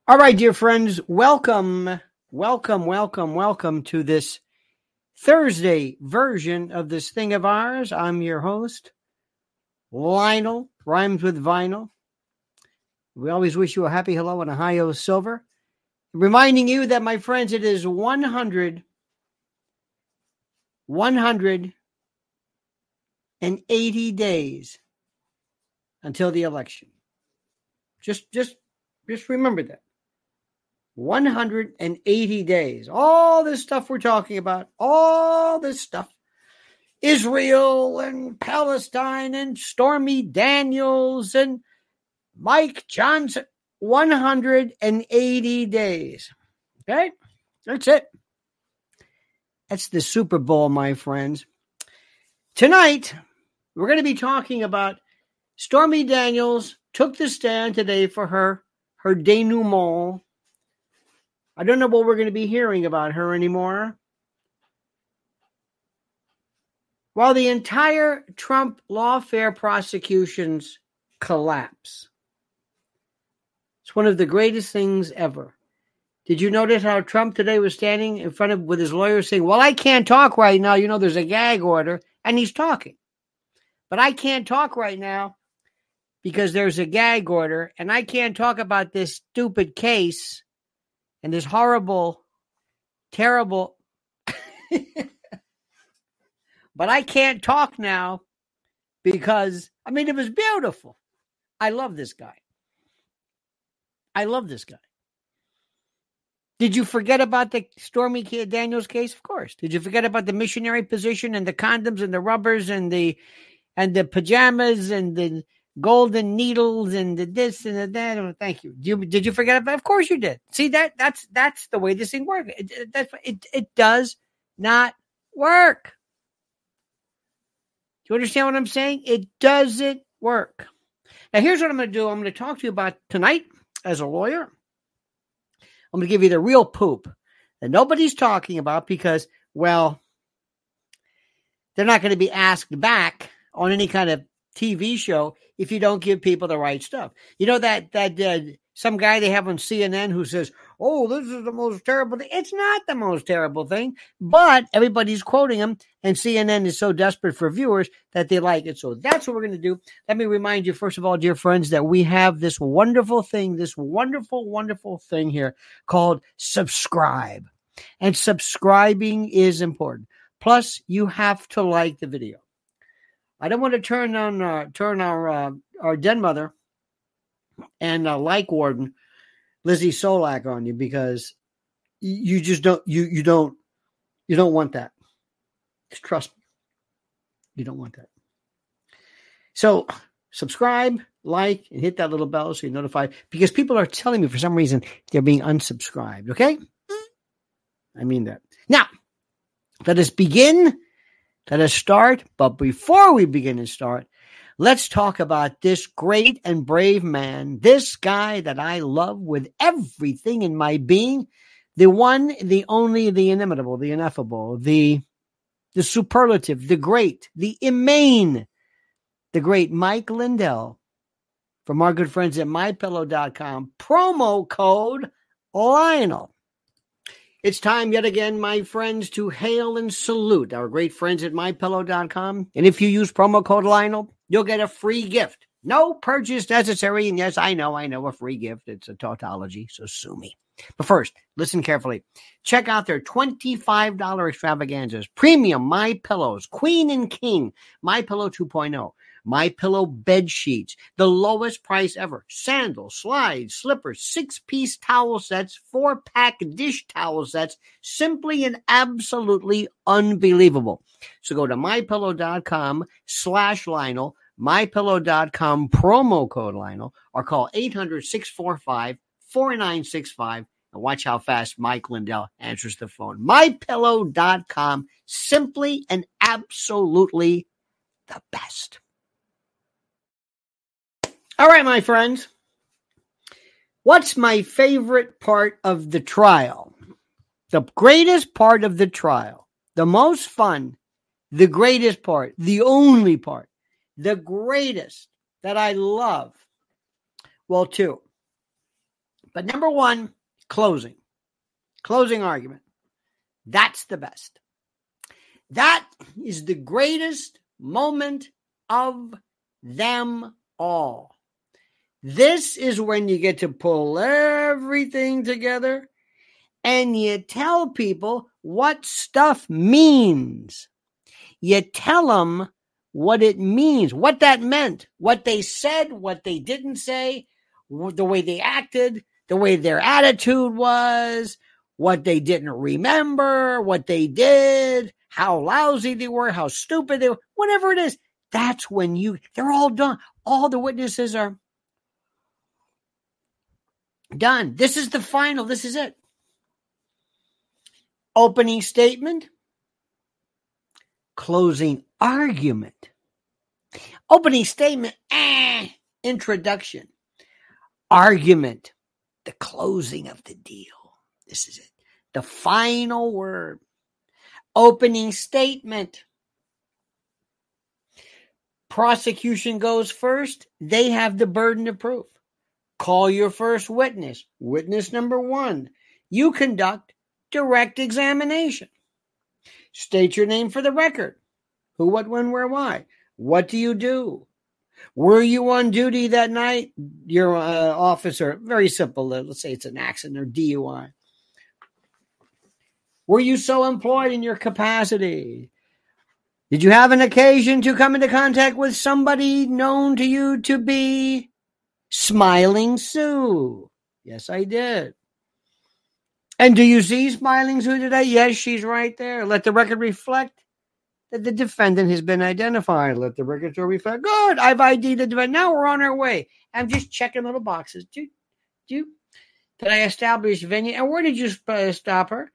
All right, dear friends, welcome to this Thursday version of this thing of ours. I'm your host, Lionel, rhymes with vinyl. We always wish you a happy hello and a hi-yo silver. Reminding you that, my friends, it is 180 days until the election. Just remember that. 180 days. All this stuff we're talking about, all this stuff. Israel and Palestine and Stormy Daniels and Mike Johnson. 180 days. Okay? That's it. That's the Super Bowl, my friends. Tonight, we're going to be talking about Stormy Daniels took the stand today for her denouement. I don't know what we're going to be hearing about her anymore. While the entire Trump lawfare prosecutions collapse. It's one of the greatest things ever. Did you notice how Trump today was standing in front of with his lawyer saying, well, I can't talk right now. You know, there's a gag order. And he's talking. But I can't talk right now because there's a gag order. And I can't talk about this stupid case and this horrible, terrible, but I can't talk now because, it was beautiful. I love this guy. Did you forget about the Stormy Daniels case? Of course. Did you forget about the missionary position and the condoms and the rubbers and the pajamas and the golden needles and the this and the that? Oh, thank you. Did you forget about it? Of course you did. See, that's the way this thing works. It does not work. Do you understand what I'm saying? It doesn't work. Now, here's what I'm going to do. I'm going to talk to you about tonight as a lawyer. I'm going to give you the real poop that nobody's talking about because, well, they're not going to be asked back on any kind of TV show if you don't give people the right stuff. You know that some guy they have on CNN who says, oh, this is the most terrible thing. It's not the most terrible thing, but everybody's quoting him, and CNN is so desperate for viewers that they like it. So that's what we're going to do. Let me remind you, first of all, dear friends, that we have this wonderful thing, this wonderful, wonderful thing here called subscribe. And subscribing is important. Plus, you have to like the video. I don't want to turn our den mother and like warden Lizzie Solak on you because you just don't want that. Just trust me, you don't want that. So subscribe, like, and hit that little bell so you're notified because people are telling me for some reason they're being unsubscribed. Okay, I mean that. Now, let us begin. Let us start. But before we begin and start, let's talk about this great and brave man, this guy that I love with everything in my being, the one, the only, the inimitable, the ineffable, the superlative, the great, the immane, the great Mike Lindell from our good friends at MyPillow.com. Promo code Lionel. It's time yet again, my friends, to hail and salute our great friends at MyPillow.com. And if you use promo code Lionel, you'll get a free gift. No purchase necessary. And yes, I know a free gift. It's a tautology, so sue me. But first, listen carefully. Check out their $25 extravaganzas. Premium MyPillows, Queen and King, MyPillow 2.0. MyPillow bed sheets, the lowest price ever. Sandals, slides, slippers, 6-piece towel sets, 4-pack dish towel sets. Simply and absolutely unbelievable. So go to MyPillow.com/Lionel, MyPillow.com promo code Lionel, or call 800-645-4965 and watch how fast Mike Lindell answers the phone. MyPillow.com, simply and absolutely the best. All right, my friends. What's my favorite part of the trial? The greatest part of the trial, the most fun, the greatest part, the only part, the greatest that I love. Well, two. But number one, closing argument. That's the best. That is the greatest moment of them all. This is when you get to pull everything together and you tell people what stuff means. You tell them what it means, what that meant, what they said, what they didn't say, the way they acted, the way their attitude was, what they didn't remember, what they did, how lousy they were, how stupid they were, whatever it is. That's when they're all done. All the witnesses are done. This is the final. This is it. Opening statement. Closing argument. Opening statement. Introduction. Argument. The closing of the deal. This is it. The final word. Opening statement. Prosecution goes first. They have the burden of proof. Call your first witness. Witness number one. You conduct direct examination. State your name for the record. Who, what, when, where, why. What do you do? Were you on duty that night? Your officer. Very simple. Let's say it's an accident or DUI. Were you so employed in your capacity? Did you have an occasion to come into contact with somebody known to you to be Smiling Sue? Yes, I did. And do you see Smiling Sue today? Yes, she's right there. Let the record reflect that the defendant has been identified. Let the record reflect. Good, I've ID'd the defendant. Now we're on our way. I'm just checking little boxes. Did I establish venue? And where did you stop her?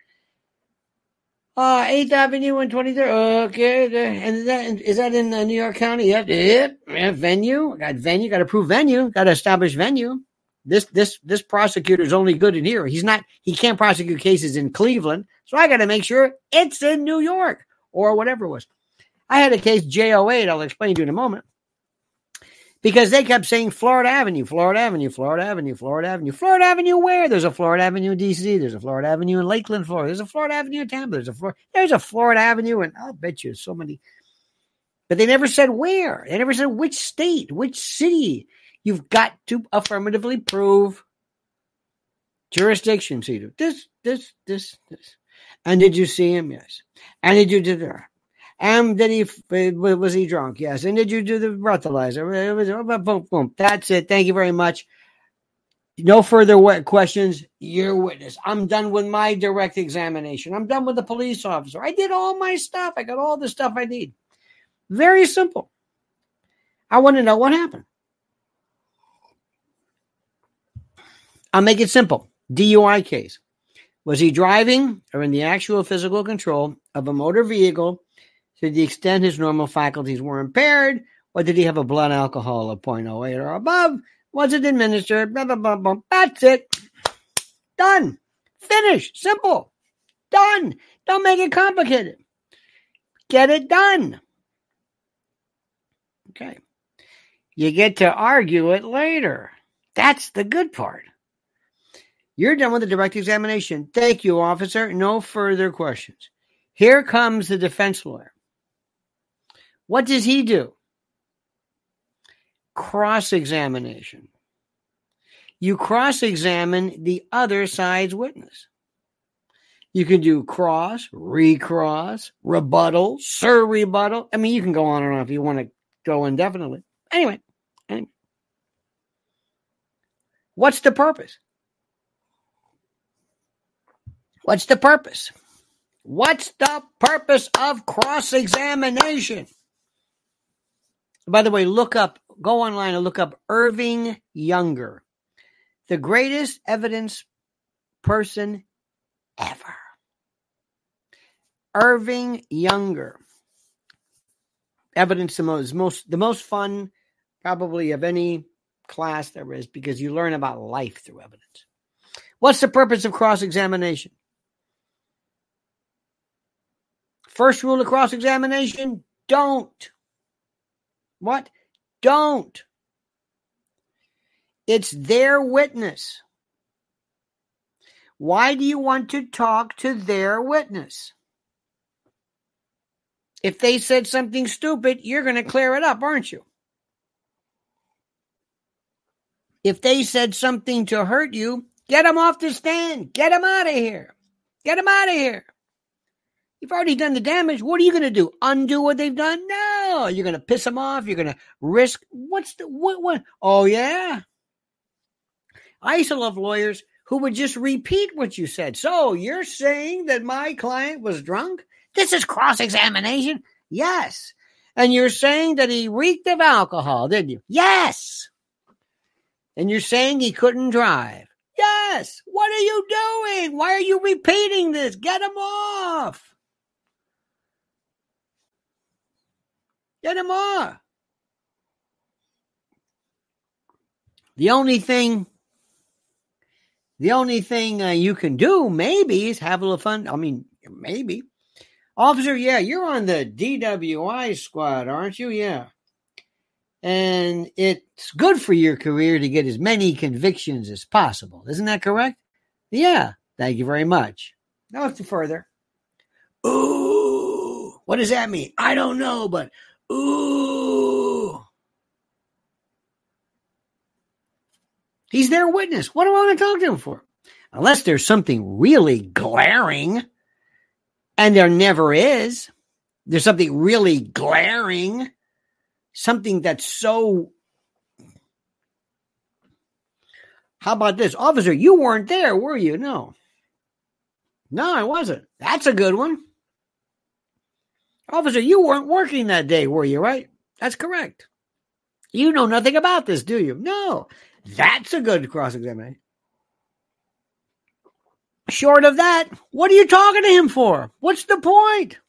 8th Avenue and 23rd. Okay. And is that in New York County? Yep. Venue. Got venue. Got to prove venue. Got to establish venue. This prosecutor is only good in here. He can't prosecute cases in Cleveland. So I got to make sure it's in New York or whatever it was. I had a case, J08. I'll explain to you in a moment. Because they kept saying Florida Avenue, Florida Avenue, Florida Avenue, Florida Avenue. Florida Avenue where? There's a Florida Avenue in D.C. There's a Florida Avenue in Lakeland, Florida. There's a Florida Avenue in Tampa. There's a Florida Avenue, and I'll bet you so many. But they never said where. They never said which state, which city. You've got to affirmatively prove jurisdiction. See, this. And did you see him? Yes. And did you do that? And was he drunk? Yes. And did you do the breathalyzer? Boom, boom. That's it. Thank you very much. No further questions. Your witness. I'm done with my direct examination. I'm done with the police officer. I did all my stuff. I got all the stuff I need. Very simple. I want to know what happened. I'll make it simple. DUI case. Was he driving or in the actual physical control of a motor vehicle to the extent his normal faculties were impaired, or did he have a blood alcohol of 0.08 or above? Was it administered? Blah, blah, blah, blah. That's it. Done. Finished. Simple. Done. Don't make it complicated. Get it done. Okay. You get to argue it later. That's the good part. You're done with the direct examination. Thank you, officer. No further questions. Here comes the defense lawyer. What does he do? Cross-examination. You cross-examine the other side's witness. You can do cross, recross, rebuttal, sur-rebuttal. I mean, you can go on and on if you want to go indefinitely. Anyway. What's the purpose? What's the purpose? What's the purpose of cross-examination? By the way, go online and look up Irving Younger, the greatest evidence person ever. Irving Younger. Evidence the most fun probably of any class there is because you learn about life through evidence. What's the purpose of cross-examination? First rule of cross-examination, don't. What? Don't. It's their witness. Why do you want to talk to their witness? If they said something stupid, you're going to clear it up, aren't you? If they said something to hurt you, get them off the stand. Get them out of here. Get them out of here. You've already done the damage. What are you going to do? Undo what they've done? No. You're going to piss them off. You're going to risk. What? Oh, yeah. I used to love lawyers who would just repeat what you said. So you're saying that my client was drunk? This is cross-examination? Yes. And you're saying that he reeked of alcohol, didn't you? Yes. And you're saying he couldn't drive? Yes. What are you doing? Why are you repeating this? Get him off. Get him off. The only thing you can do maybe is have a little fun. I mean, maybe. Officer, yeah, you're on the DWI squad, aren't you? Yeah. And it's good for your career to get as many convictions as possible. Isn't that correct? Yeah. Thank you very much. Now let's go further. Ooh. What does that mean? I don't know, but ooh. He's their witness. What do I want to talk to him for? Unless there's something really glaring, and there never is. There's something really glaring, something that's so. How about this? Officer, you weren't there, were you? No, I wasn't. That's a good one. Officer, you weren't working that day, were you, right? That's correct. You know nothing about this, do you? No. That's a good cross-examination. Short of that, what are you talking to him for? What's the point?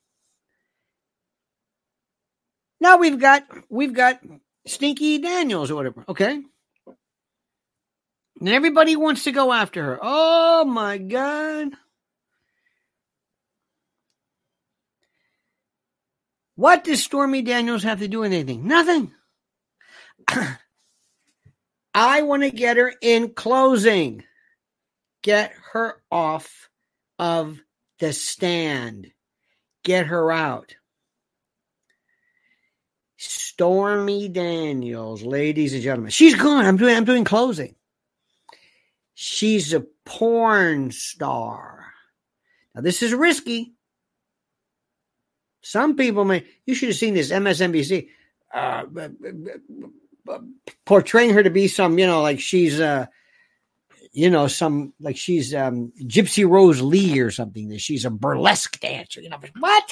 Now we've got Stinky Daniels or whatever, okay? And everybody wants to go after her. Oh, my God. What does Stormy Daniels have to do with anything? Nothing. I want to get her in closing. Get her off of the stand. Get her out. Stormy Daniels, ladies and gentlemen. She's gone. I'm doing closing. She's a porn star. Now, this is risky. Some people may. You should have seen this MSNBC portraying her to be some, like she's, like she's Gypsy Rose Lee or something. That she's a burlesque dancer. What?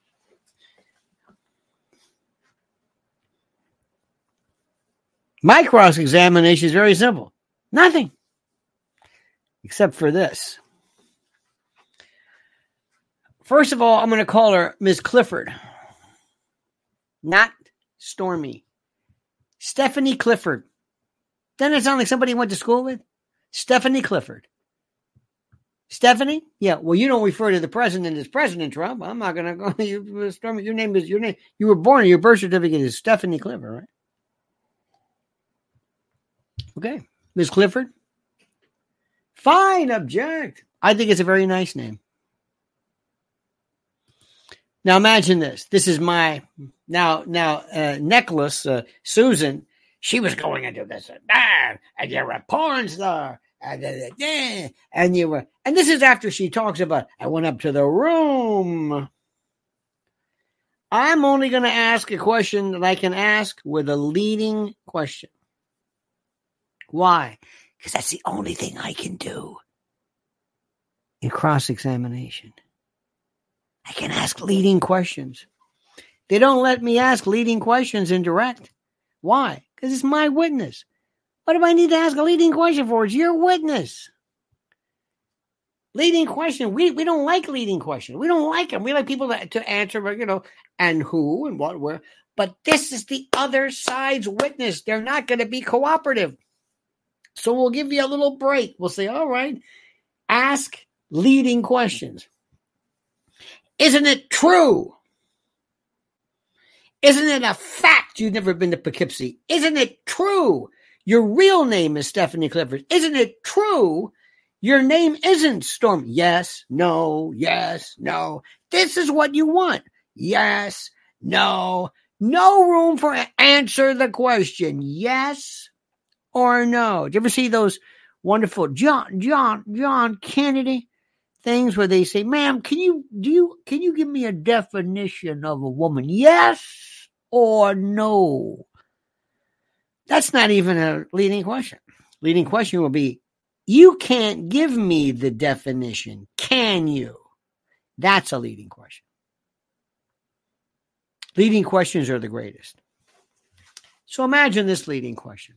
My cross-examination is very simple. Nothing. Except for this. First of all, I'm going to call her Ms. Clifford. Not Stormy. Stephanie Clifford. Doesn't it sound like somebody you went to school with? Stephanie Clifford. Stephanie? Yeah, well, you don't refer to the president as President Trump. I'm not going to go. Stormy, your name. You were born, your birth certificate is Stephanie Clifford, right? Okay. Ms. Clifford? Fine, object. I think it's a very nice name. Now imagine this. This is my necklace, Susan. She was going into this, and you're a porn star, and you were, and this is after she talks about, I went up to the room. I'm only going to ask a question that I can ask with a leading question. Why? Because that's the only thing I can do in cross-examination. I can ask leading questions. They don't let me ask leading questions in direct. Why? Because it's my witness. What do I need to ask a leading question for? It's your witness. Leading question. We don't like leading questions. We don't like them. We like people to answer, and who and what, where. But this is the other side's witness. They're not going to be cooperative. So we'll give you a little break. We'll say, all right, ask leading questions. Isn't it true? Isn't it a fact you've never been to Poughkeepsie? Isn't it true your real name is Stephanie Clifford? Isn't it true Your name isn't Storm. Yes, no, yes, no. This is what you want. Yes, no. No room for answer the question. Yes or no. Do you ever see those wonderful John Kennedy things where they say, ma'am, can you give me a definition of a woman? Yes or no? That's not even a leading question. Leading question will be, you can't give me the definition. Can you? That's a leading question. Leading questions are the greatest. So imagine this leading question.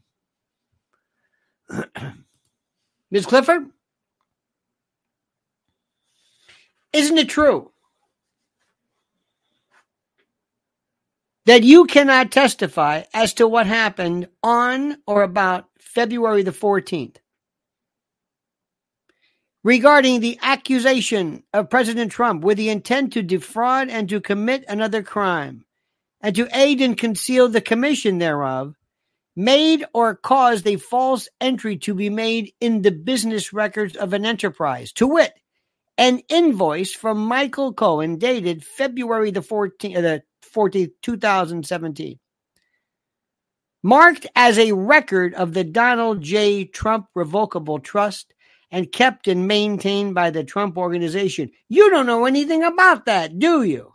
Ms. Clifford, isn't it true that you cannot testify as to what happened on or about February the 14th regarding the accusation of President Trump with the intent to defraud and to commit another crime and to aid and conceal the commission thereof, made or caused a false entry to be made in the business records of an enterprise, to wit, an invoice from Michael Cohen dated February the 14th, 2017, marked as a record of the Donald J. Trump Revocable Trust and kept and maintained by the Trump Organization. You don't know anything about that, do you?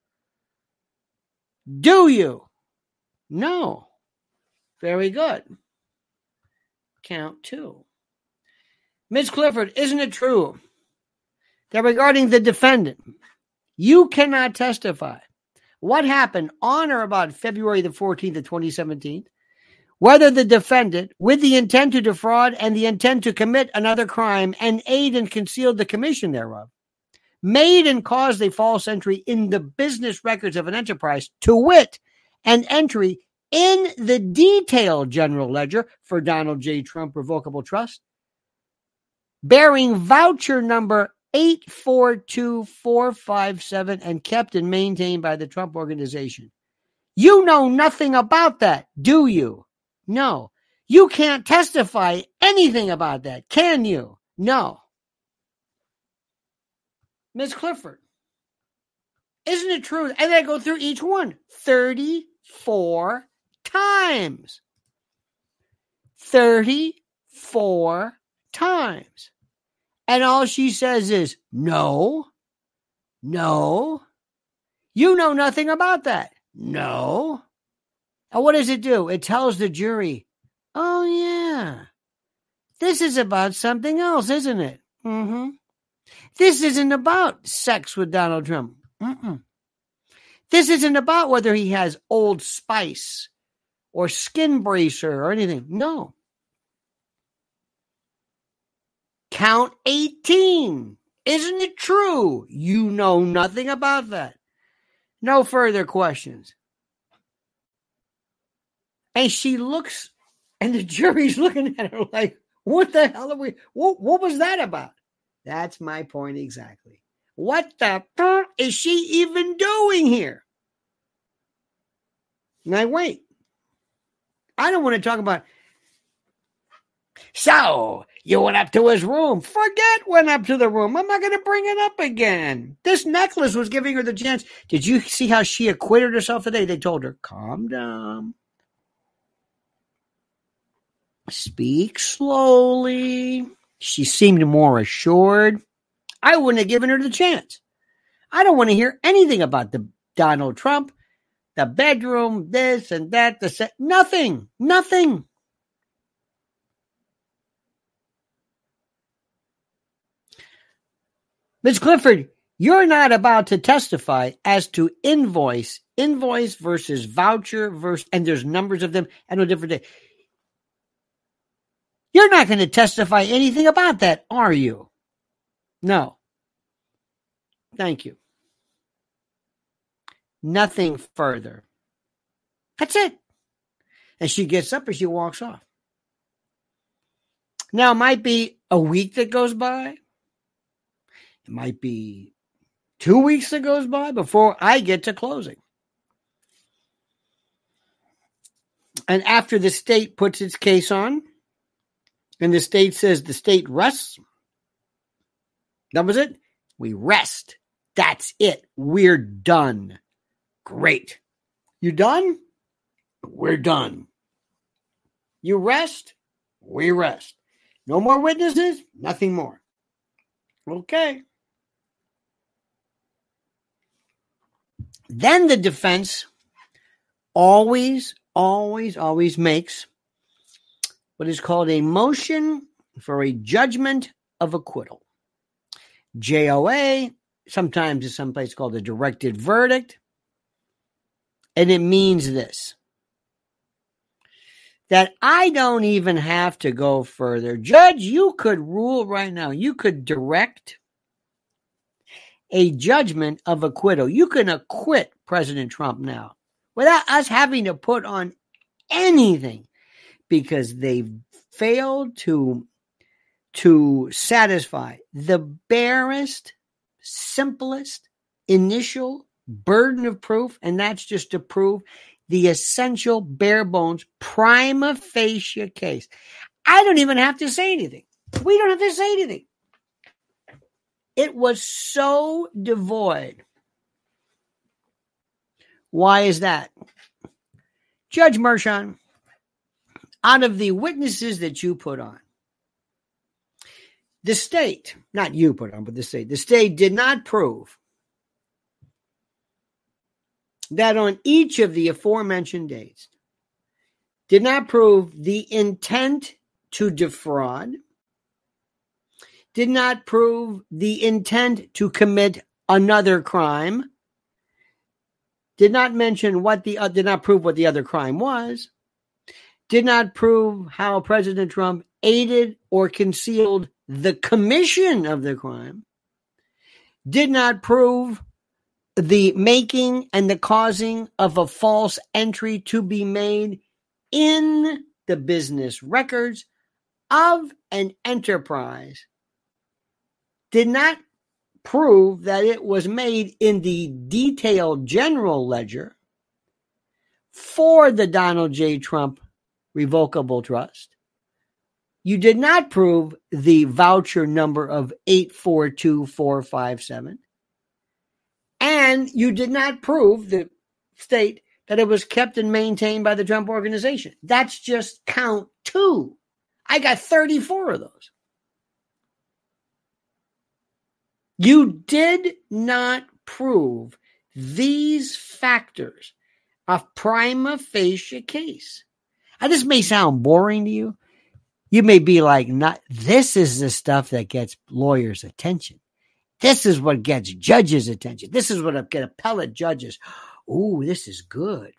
Do you? No. Very good. Count two. Ms. Clifford, isn't it true that regarding the defendant, you cannot testify what happened on or about February the 14th of 2017, whether the defendant, with the intent to defraud and the intent to commit another crime and aid and conceal the commission thereof, made and caused a false entry in the business records of an enterprise, to wit, an entry in the detailed general ledger for Donald J. Trump Revocable Trust, bearing voucher number 842457 and kept and maintained by the Trump Organization. You know nothing about that, do you? No. You can't testify anything about that, can you? No. Ms. Clifford, isn't it true? And I go through each one 34 times. 34 times. And all she says is, no, no. You know nothing about that. No. And what does it do? It tells the jury, oh, yeah, this is about something else, isn't it? Mm-hmm. This isn't about sex with Donald Trump. Mm-mm. This isn't about whether he has Old Spice or Skin Bracer or anything. No. Count 18. Isn't it true? You know nothing about that. No further questions. And she looks, and the jury's looking at her like, what the hell are we, what was that about? That's my point exactly. What the fuck is she even doing here? Now, wait. I don't want to talk about, so you went up to his room. Forget went up to the room. I'm not going to bring it up again. This necklace was giving her the chance. Did you see how she acquitted herself today? They told her, calm down. Speak slowly. She seemed more assured. I wouldn't have given her the chance. I don't want to hear anything about the Donald Trump, the bedroom, this and that, the set. Nothing. Nothing. Ms. Clifford, you're not about to testify as to invoice versus voucher versus, and there's numbers of them and a different day. You're not going to testify anything about that, are you? No. Thank you. Nothing further. That's it. And she gets up and she walks off. Now, it might be a week that goes by. It might be 2 weeks that goes by before I get to closing. And after the state puts its case on, and the state says the state rests That was it. We rest. That's it. We're done. Great. You done? We're done. You rest? We rest. No more witnesses? Nothing more. Okay. Then the defense always makes what is called a motion for a judgment of acquittal. JOA, sometimes it's someplace called a directed verdict. And it means this, that I don't even have to go further. Judge, you could rule right now. You could direct a judgment of acquittal. You can acquit President Trump now without us having to put on anything, because they've failed to satisfy the barest, simplest initial burden of proof, and that's just to prove the essential bare bones prima facie case. I don't even have to say anything. We don't have to say anything. It was so devoid. Why is that? Judge Mershon, out of the witnesses that you put on, the state, not you put on, but the state did not prove that on each of the aforementioned dates, did not prove the intent to defraud, did not prove the intent to commit another crime, did not mention did not prove what the other crime was, did not prove how President Trump aided or concealed the commission of the crime, did not prove the making and the causing of a false entry to be made in the business records of an enterprise, did not prove that it was made in the detailed general ledger for the Donald J. Trump revocable trust. You did not prove the voucher number of 842457. And you did not prove, the state, that it was kept and maintained by the Trump Organization. That's just count 2. I got 34 of those. You did not prove these factors of prima facie case. Now, this may sound boring to you. You may be like, this is the stuff that gets lawyers' attention. This is what gets judges' attention. This is what gets appellate judges. Ooh, this is good.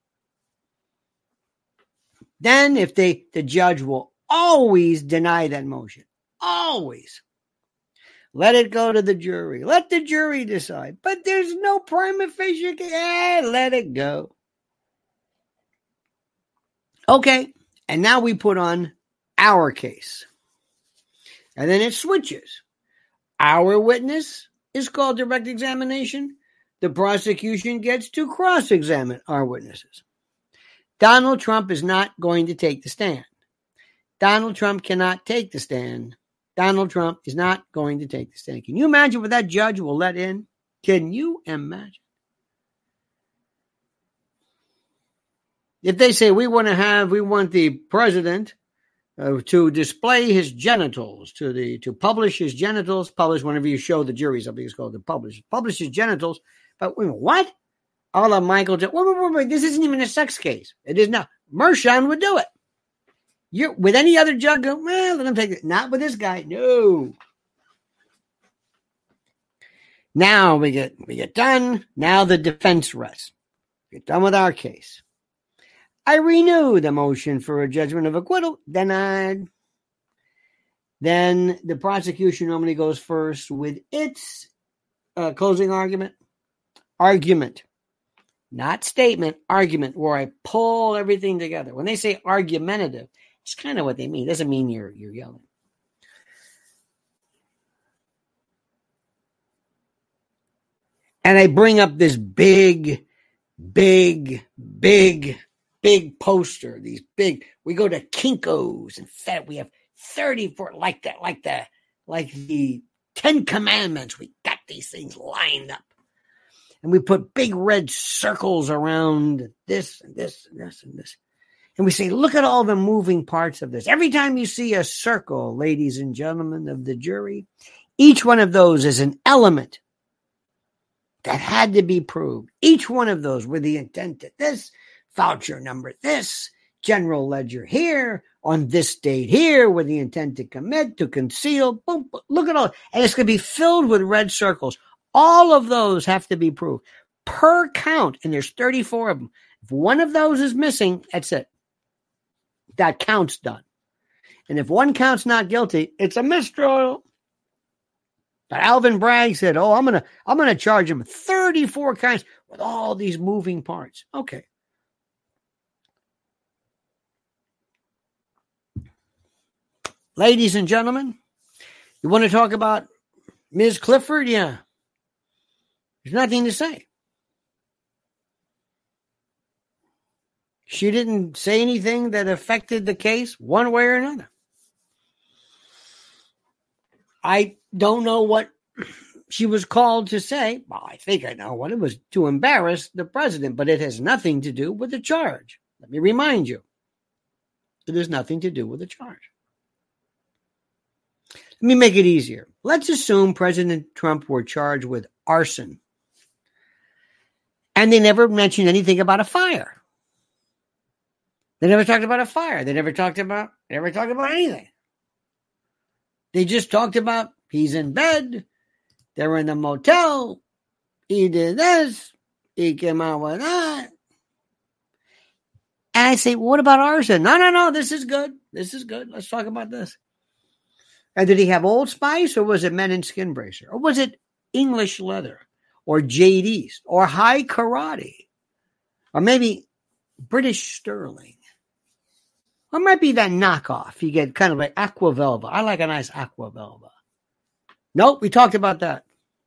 Then if the judge will always deny that motion. Always. Let it go to the jury. Let the jury decide. But there's no prima facie case. Let it go. Okay. And now we put on our case. And then it switches. Our witness is called direct examination. The prosecution gets to cross-examine our witnesses. Donald Trump is not going to take the stand. Donald Trump cannot take the stand. Donald Trump is not going to take the stand. Can you imagine what that judge will let in? Can you imagine? If they say we want the president to display his genitals, to publish his genitals, publish whenever you show the jury something, it's called to publish his genitals. But what? All of Michael, wait, this isn't even a sex case. It is not. Mershon would do it. With any other judge, let him take it. Not with this guy. No. Now we get done. Now the defense rests. Get done with our case. I renew the motion for a judgment of acquittal. Denied. Then the prosecution normally goes first with its closing argument. Argument. Not statement, argument, where I pull everything together. When they say argumentative, it's kind of what they mean. It doesn't mean you're yelling. And I bring up this big poster. These big, we go to Kinko's and we have 34 like the 10 Commandments. We got these things lined up. And we put big red circles around this and this and this and this. And we say, look at all the moving parts of this. Every time you see a circle, ladies and gentlemen of the jury, each one of those is an element that had to be proved. Each one of those with the intent that this, voucher number this, general ledger here, on this date here, with the intent to commit, to conceal. Boom, boom, look at all. And it's going to be filled with red circles. All of those have to be proved per count. And there's 34 of them. If one of those is missing, that's it. That count's done. And if one count's not guilty, it's a mistrial. But Alvin Bragg said, I'm gonna charge him 34 counts with all these moving parts. Okay. Ladies and gentlemen, you want to talk about Ms. Clifford? Yeah. There's nothing to say. She didn't say anything that affected the case one way or another. I don't know what she was called to say. Well, I think I know what it was, to embarrass the president, but it has nothing to do with the charge. Let me remind you, it has nothing to do with the charge. Let me make it easier. Let's assume President Trump were charged with arson, and they never mentioned anything about a fire. They never talked about a fire. They never talked about anything. They just talked about he's in bed, they're in the motel, he did this, he came out with that. And I say, what about arson? No, this is good. This is good. Let's talk about this. And did he have Old Spice, or was it Men in Skin Bracer? Or was it English Leather? Or Jade East? Or High Karate? Or maybe British Sterling? Or might be that knockoff. You get kind of like Aqua Velva. I like a nice Aqua Velva. Nope, we talked about that.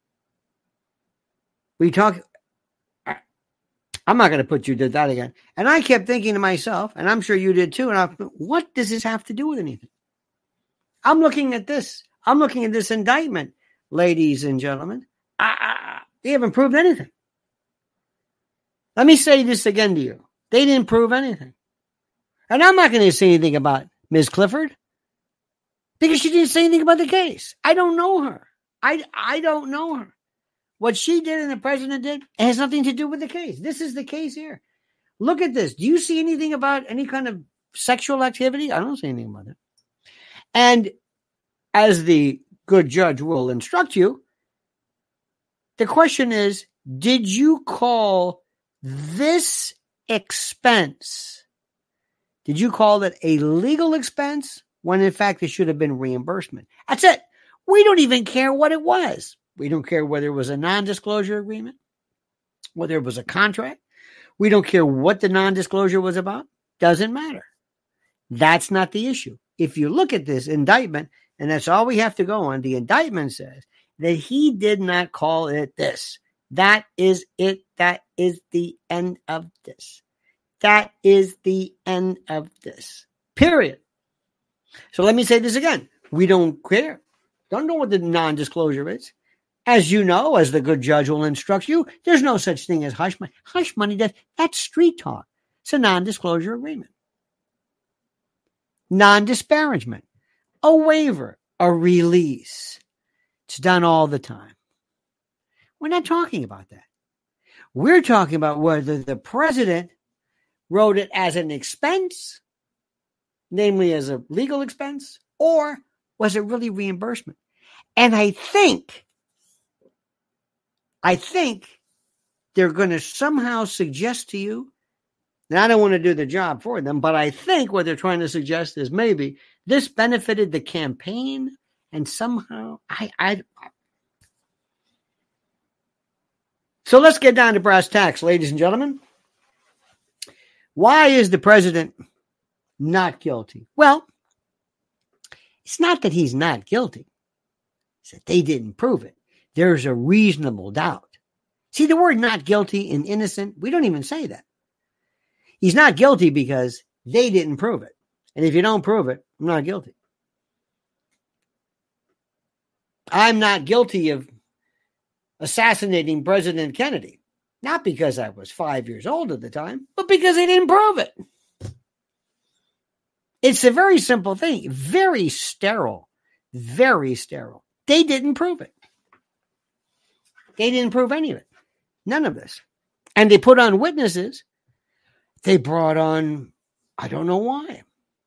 I'm not going to put you to that again. And I kept thinking to myself, and I'm sure you did too, and what does this have to do with anything? I'm looking at this. I'm looking at this indictment, ladies and gentlemen. They haven't proved anything. Let me say this again to you. They didn't prove anything. And I'm not going to say anything about Ms. Clifford because she didn't say anything about the case. I don't know her. I don't know her. What she did and the president did has nothing to do with the case. This is the case here. Look at this. Do you see anything about any kind of sexual activity? I don't see anything about it. And as the good judge will instruct you, the question is, did you call this expense? Did you call it a legal expense when in fact it should have been reimbursement? That's it. We don't even care what it was. We don't care whether it was a non-disclosure agreement, whether it was a contract. We don't care what the non-disclosure was about. Doesn't matter. That's not the issue. If you look at this indictment, and that's all we have to go on, the indictment says that he did not call it this. That is it. That is the end of this. That is the end of this. Period. So let me say this again. We don't care. Don't know what the non-disclosure is. As you know, as the good judge will instruct you, there's no such thing as hush money. Hush money, that's street talk. It's a non-disclosure agreement. Non-disparagement. A waiver. A release. It's done all the time. We're not talking about that. We're talking about whether the president wrote it as an expense, namely as a legal expense, or was it really reimbursement? And I think they're going to somehow suggest to you, and I don't want to do the job for them, but I think what they're trying to suggest is maybe this benefited the campaign and somehow So let's get down to brass tacks, ladies and gentlemen. Why is the president not guilty? Well, it's not that he's not guilty. It's that they didn't prove it. There's a reasonable doubt. See, the word not guilty and innocent, we don't even say that. He's not guilty because they didn't prove it. And if you don't prove it, I'm not guilty. I'm not guilty of assassinating President Kennedy. Not because I was 5 years old at the time, but because they didn't prove it. It's a very simple thing. Very sterile. Very sterile. They didn't prove it. They didn't prove any of it. None of this. And they put on witnesses. They brought on, I don't know why,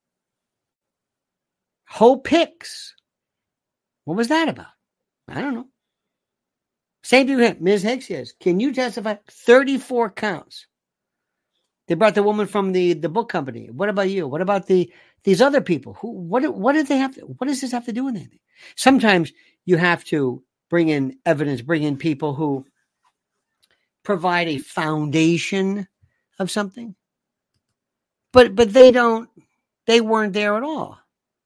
Hope Hicks. What was that about? I don't know. Same to him. Ms. Hicks says, can you testify? 34 counts. They brought the woman from the book company. What about you? What about these other people? What did they have? What does this have to do with anything? Sometimes you have to bring in evidence, bring in people who provide a foundation of something. But they weren't there at all.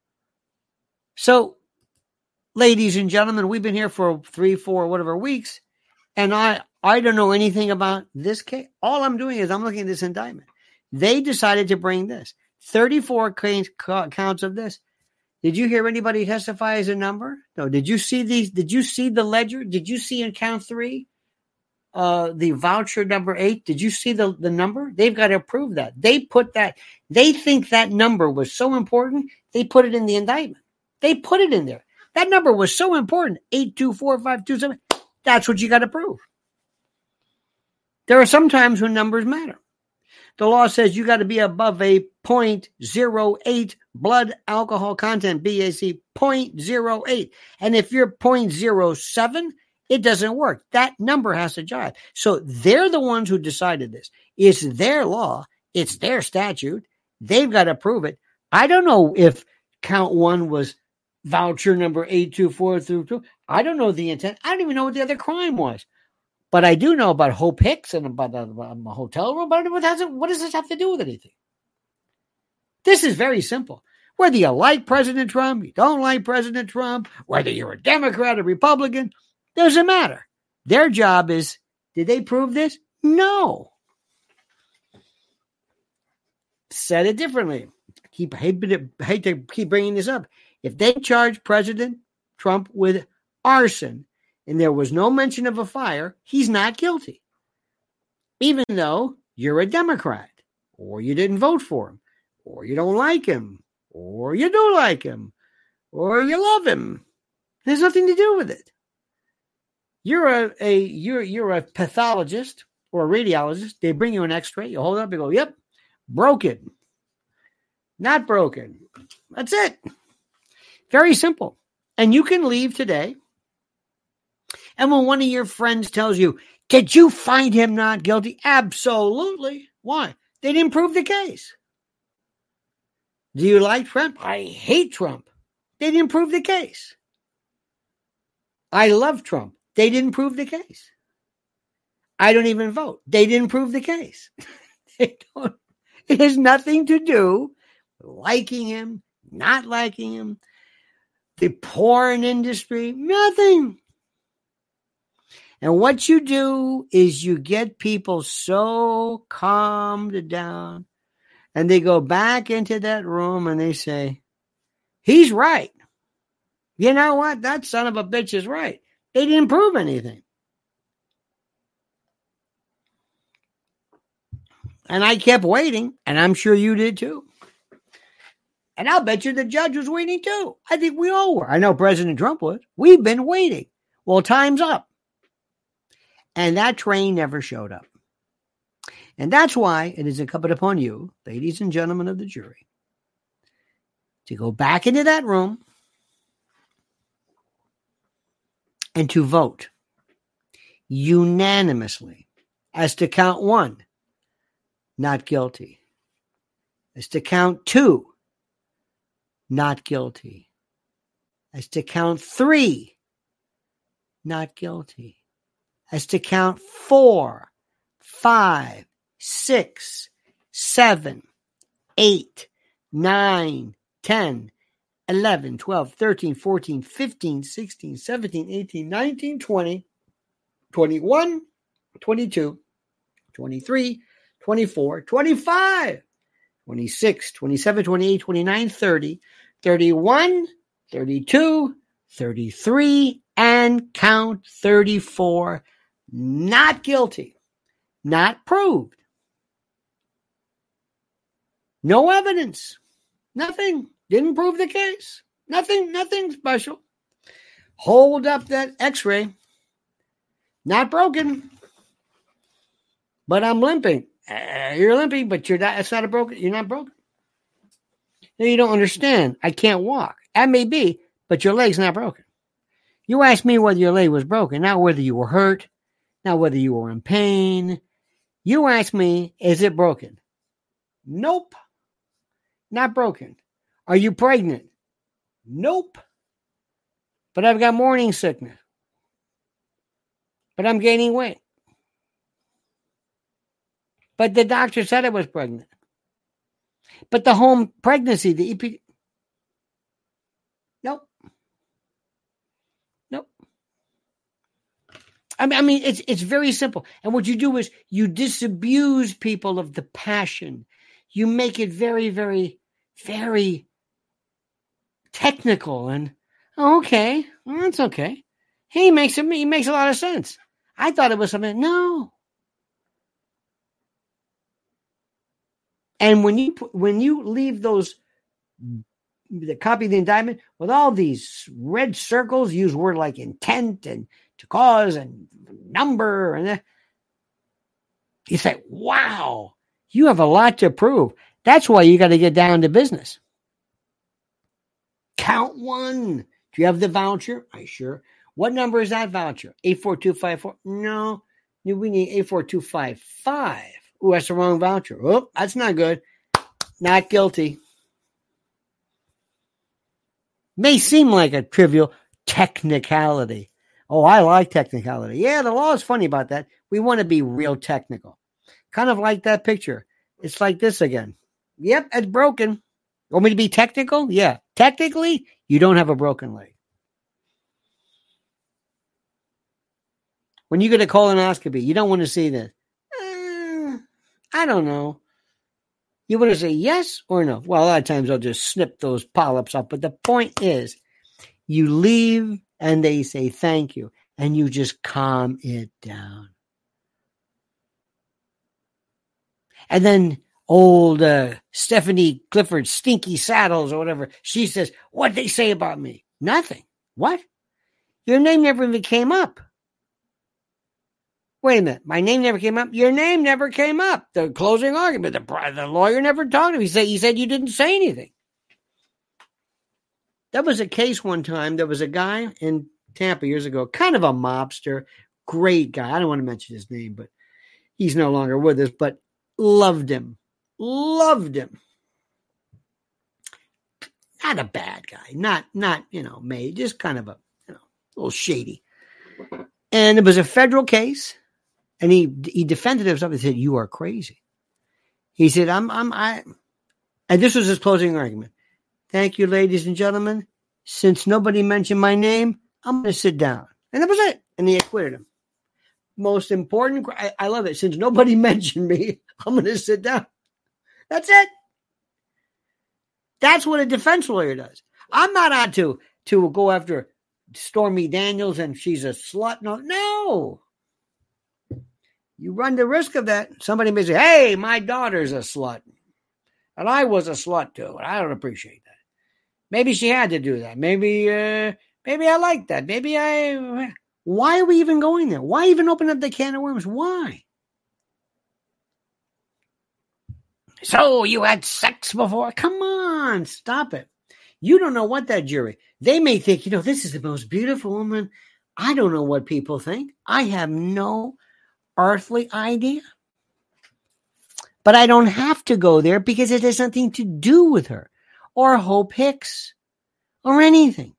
So, ladies and gentlemen, we've been here for 3, 4, whatever weeks, and I don't know anything about this case. All I'm doing is I'm looking at this indictment. They decided to bring this. 34 counts of this. Did you hear anybody testify as a number? No. Did you see these? Did you see the ledger? Did you see in count 3? The voucher number 8, did you see the number? They've got to prove that. They put that, they think that number was so important, they put it in the indictment. They put it in there. That number was so important, 8245227. That's what you got to prove. There are some times when numbers matter. The law says you got to be above a 0.08 blood alcohol content, BAC, 0.08. And if you're 0.07, it doesn't work. That number has to jive. So they're the ones who decided this. It's their law. It's their statute. They've got to prove it. I don't know if count 1 was voucher number 82422. I don't know the intent. I don't even know what the other crime was. But I do know about Hope Hicks and about a hotel room. But what does this have to do with anything? This is very simple. Whether you like President Trump, you don't like President Trump, whether you're a Democrat or Republican, doesn't matter. Their job is, did they prove this? No. Said it differently. Hate to keep bringing this up. If they charge President Trump with arson and there was no mention of a fire, he's not guilty. Even though you're a Democrat, or you didn't vote for him, or you don't like him, or you do like him, or you love him. There's nothing to do with it. You're a pathologist or a radiologist. They bring you an X-ray. You hold it up and go, yep, broken. Not broken. That's it. Very simple. And you can leave today. And when one of your friends tells you, did you find him not guilty? Absolutely. Why? They didn't prove the case. Do you like Trump? I hate Trump. They didn't prove the case. I love Trump. They didn't prove the case. I don't even vote. They didn't prove the case. It has nothing to do with liking him, not liking him, the porn industry, nothing. And what you do is you get people so calmed down and they go back into that room and they say, he's right. You know what? That son of a bitch is right. They didn't prove anything. And I kept waiting, and I'm sure you did too. And I'll bet you the judge was waiting too. I think we all were. I know President Trump was. We've been waiting. Well, time's up. And that train never showed up. And that's why it is incumbent upon you, ladies and gentlemen of the jury, to go back into that room and to vote unanimously as to count 1, not guilty. As to count 2, not guilty. As to count 3, not guilty. As to count 4, 5, 6, 7, 8, 9, 10, 11, 12, 13, 14, 15, 16, 17, 18, 19, 20, 21, 22, 23, 24, 25, 26, 27, 28, 29, 30, 31, 32, 33, and count 34, not guilty, not proved. No evidence, nothing, didn't prove the case, nothing special. Hold up that x-ray, not broken, but I'm limping. You're limping, but you're not, it's not a broken, you're not broken. No, you don't understand. I can't walk. That may be, but your leg's not broken. You asked me whether your leg was broken, not whether you were hurt, not whether you were in pain. You asked me, is it broken? Nope. Not broken. Are you pregnant? Nope. But I've got morning sickness. But I'm gaining weight. But the doctor said I was pregnant. But the home pregnancy, the EP, nope. I mean, it's very simple. And what you do is you disabuse people of the passion. You make it very, very, very technical. And okay, well, that's okay. He makes a lot of sense. I thought it was something. No. And when you leave the copy of the indictment with all these red circles, use word like intent and to cause and number, and that, you say, wow, you have a lot to prove. That's why you got to get down to business. Count one. Do you have the voucher? I sure. What number is that voucher? 84254? No, we need 84255. Oh, that's the wrong voucher. Oh, that's not good. Not guilty. May seem like a trivial technicality. Oh, I like technicality. Yeah, the law is funny about that. We want to be real technical. Kind of like that picture. It's like this again. Yep, it's broken. Want me to be technical? Yeah. Technically, you don't have a broken leg. When you get a colonoscopy, you don't want to see this. I don't know. You want to say yes or no? Well, a lot of times I'll just snip those polyps up. But the point is, you leave and they say thank you. And you just calm it down. And then old Stephanie Clifford, Stinky Saddles or whatever, she says, what'd they say about me? Nothing. What? Your name never even came up. Wait a minute. My name never came up? Your name never came up. The closing argument, the lawyer never talked to me. He said you didn't say anything. There was a case one time. There was a guy in Tampa years ago, kind of a mobster, great guy. I don't want to mention his name, but he's no longer with us, but loved him. Not a bad guy. Not, made, just kind of a, little shady. And it was a federal case. And he defended himself and said, you are crazy. He said, and this was his closing argument. Thank you, ladies and gentlemen. Since nobody mentioned my name, I'm going to sit down. And that was it. And he acquitted him. Most important, I love it. Since nobody mentioned me, I'm going to sit down. That's it. That's what a defense lawyer does. I'm not out to go after Stormy Daniels and she's a slut. No. You run the risk of that. Somebody may say, hey, my daughter's a slut. And I was a slut too. And I don't appreciate that. Maybe she had to do that. Maybe I like that. Why are we even going there? Why even open up the can of worms? Why? So you had sex before? Come on, stop it. You don't know what that jury, they may think, this is the most beautiful woman. I don't know what people think. I have no earthly idea. But I don't have to go there because it has nothing to do with her or Hope Hicks or anything.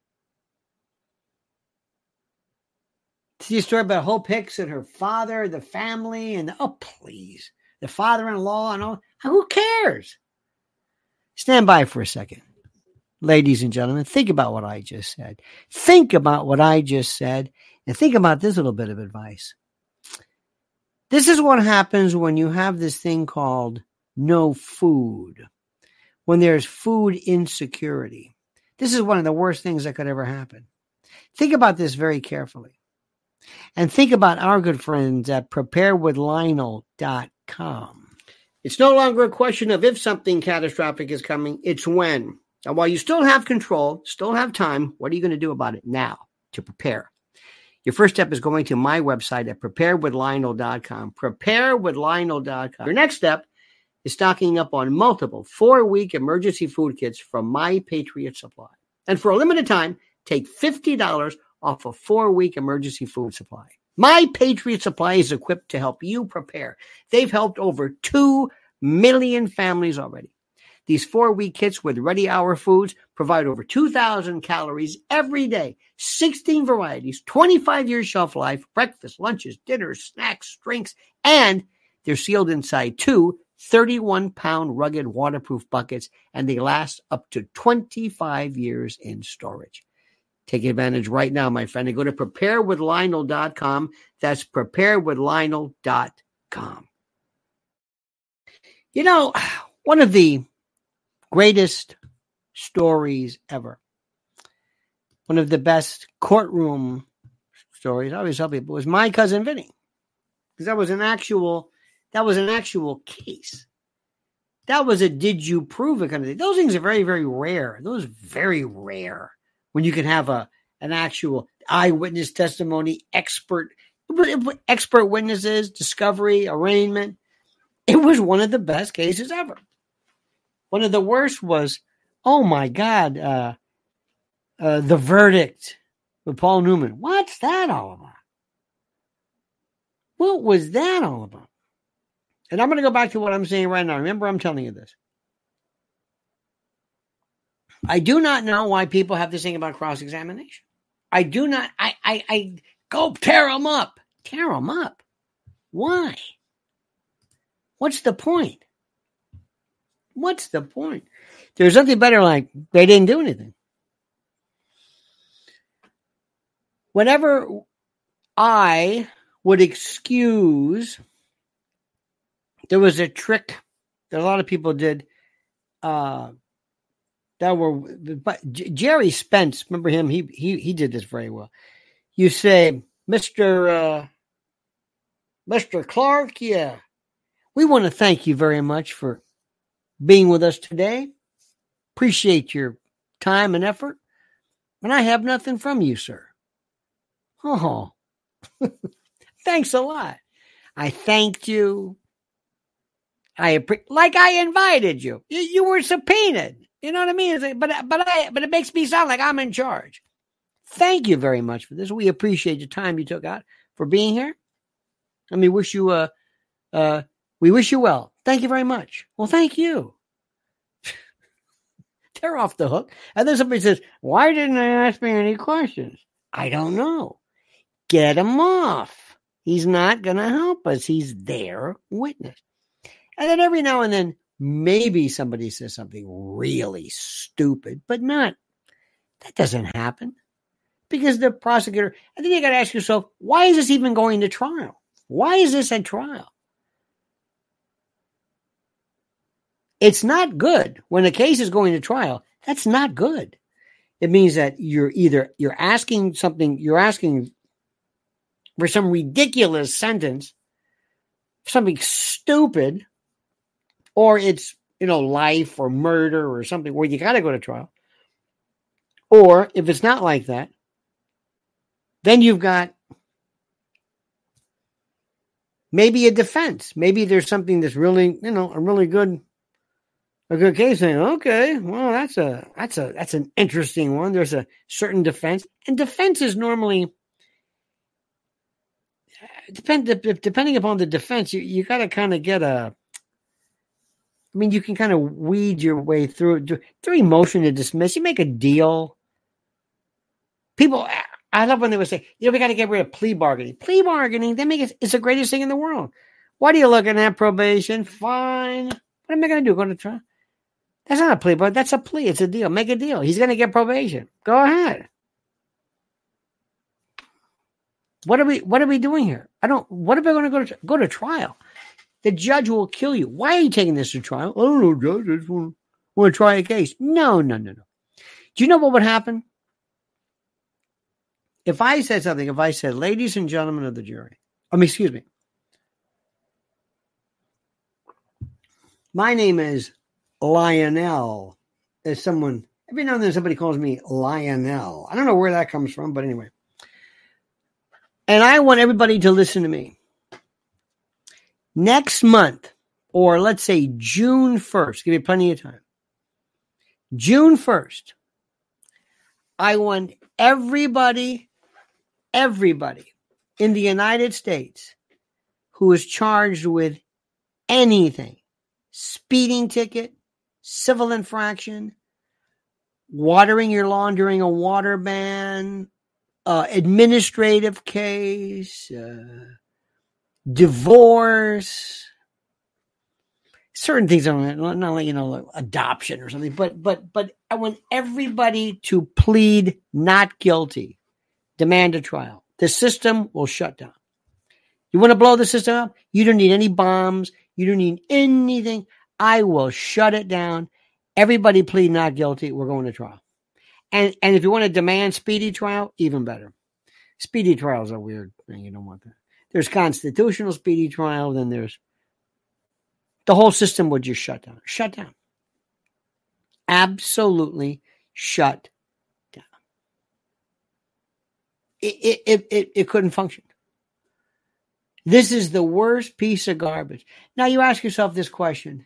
See a story about Hope Hicks and her father, the family, and please, the father-in-law and all. Who cares? Stand by for a second. Ladies and gentlemen, think about what I just said. Think about what I just said and think about this little bit of advice. This is what happens when you have this thing called no food, when there's food insecurity. This is one of the worst things that could ever happen. Think about this very carefully. And think about our good friends at preparewithlionel.com. It's no longer a question of if something catastrophic is coming, it's when. And while you still have control, still have time, what are you going to do about it now to prepare? Your first step is going to my website at preparewithlionel.com. Preparewithlionel.com. Your next step is stocking up on multiple 4-week emergency food kits from My Patriot Supply. And for a limited time, take $50 off a 4-week emergency food supply. My Patriot Supply is equipped to help you prepare. They've helped over 2 million families already. These 4-week kits with ready hour foods provide over 2,000 calories every day, 16 varieties, 25 years shelf life, breakfast, lunches, dinners, snacks, drinks, and they're sealed inside 2 31-pound rugged waterproof buckets, and they last up to 25 years in storage. Take advantage right now, my friend, and go to preparewithlionel.com. That's preparewithlionel.com. You know, one of the greatest stories ever, one of the best courtroom stories, I always tell people, was My Cousin Vinny. Because that was an actual case. That was a did you prove it kind of thing. Those things are very, very rare. Those are very rare when you can have an actual eyewitness testimony, expert witnesses, discovery, arraignment. It was one of the best cases ever. One of the worst was, oh my God, the verdict with Paul Newman. What's that all about? What was that all about? And I'm going to go back to what I'm saying right now. Remember, I'm telling you this. I do not know why people have this thing about cross-examination. I do not. I go tear them up. Tear them up. Why? What's the point? What's the point? There's something better like they didn't do anything. Whenever I would excuse, there was a trick that a lot of people did. But Jerry Spence, remember him? He did this very well. You say, Mr. Clark, yeah, we want to thank you very much for being with us today. Appreciate your time and effort. And I have nothing from you, sir. Oh, thanks a lot. I thanked you. Like I invited you. You were subpoenaed. You know what I mean? But it makes me sound like I'm in charge. Thank you very much for this. We appreciate the time you took out for being here. And we wish you well. Thank you very much. Well, thank you. They're off the hook. And then somebody says, why didn't they ask me any questions? I don't know. Get him off. He's not going to help us. He's their witness. And then every now and then, maybe somebody says something really stupid, but not. That doesn't happen. Because the prosecutor, and then you got to ask yourself, why is this even going to trial? Why is this a trial? It's not good. When a case is going to trial, that's not good. It means that you're asking for some ridiculous sentence, something stupid, or it's, life or murder or something where you got to go to trial. Or if it's not like that, then you've got maybe a defense. Maybe there's something that's really, a good case saying, okay, well, that's an interesting one. There's a certain defense, and defense is normally depending upon the defense. You got to kind of get you can kind of weed your way through motion to dismiss. You make a deal. People, I love when they would say, we got to get rid of plea bargaining. Plea bargaining, it's the greatest thing in the world. What are you looking at? Probation? Fine. What am I going to do? Go to trial? That's not a plea, but that's a plea. It's a deal. Make a deal. He's going to get probation. Go ahead. What are we doing here? What are we going to go to trial? The judge will kill you. Why are you taking this to trial? I don't know, Judge. I just want to try a case. No. Do you know what would happen? if I said something, if I said, ladies and gentlemen of the jury, excuse me, my name is Lionel. There's someone, every now and then somebody calls me Lionel. I don't know where that comes from, but anyway. And I want everybody to listen to me. Next month, or let's say June 1st, give me plenty of time. June 1st, I want everybody in the United States who is charged with anything, speeding ticket, civil infraction, watering your lawn during a water ban, administrative case, divorce, certain things, not like, adoption or something, but I want everybody to plead not guilty, demand a trial. The system will shut down. You want to blow the system up? You don't need any bombs. You don't need anything. I will shut it down. Everybody plead not guilty. We're going to trial. And if you want to demand speedy trial, even better. Speedy trials are weird. You don't want that. There's constitutional speedy trial. Then there's the whole system would just shut down. Shut down. Absolutely shut down. It couldn't function. This is the worst piece of garbage. Now you ask yourself this question.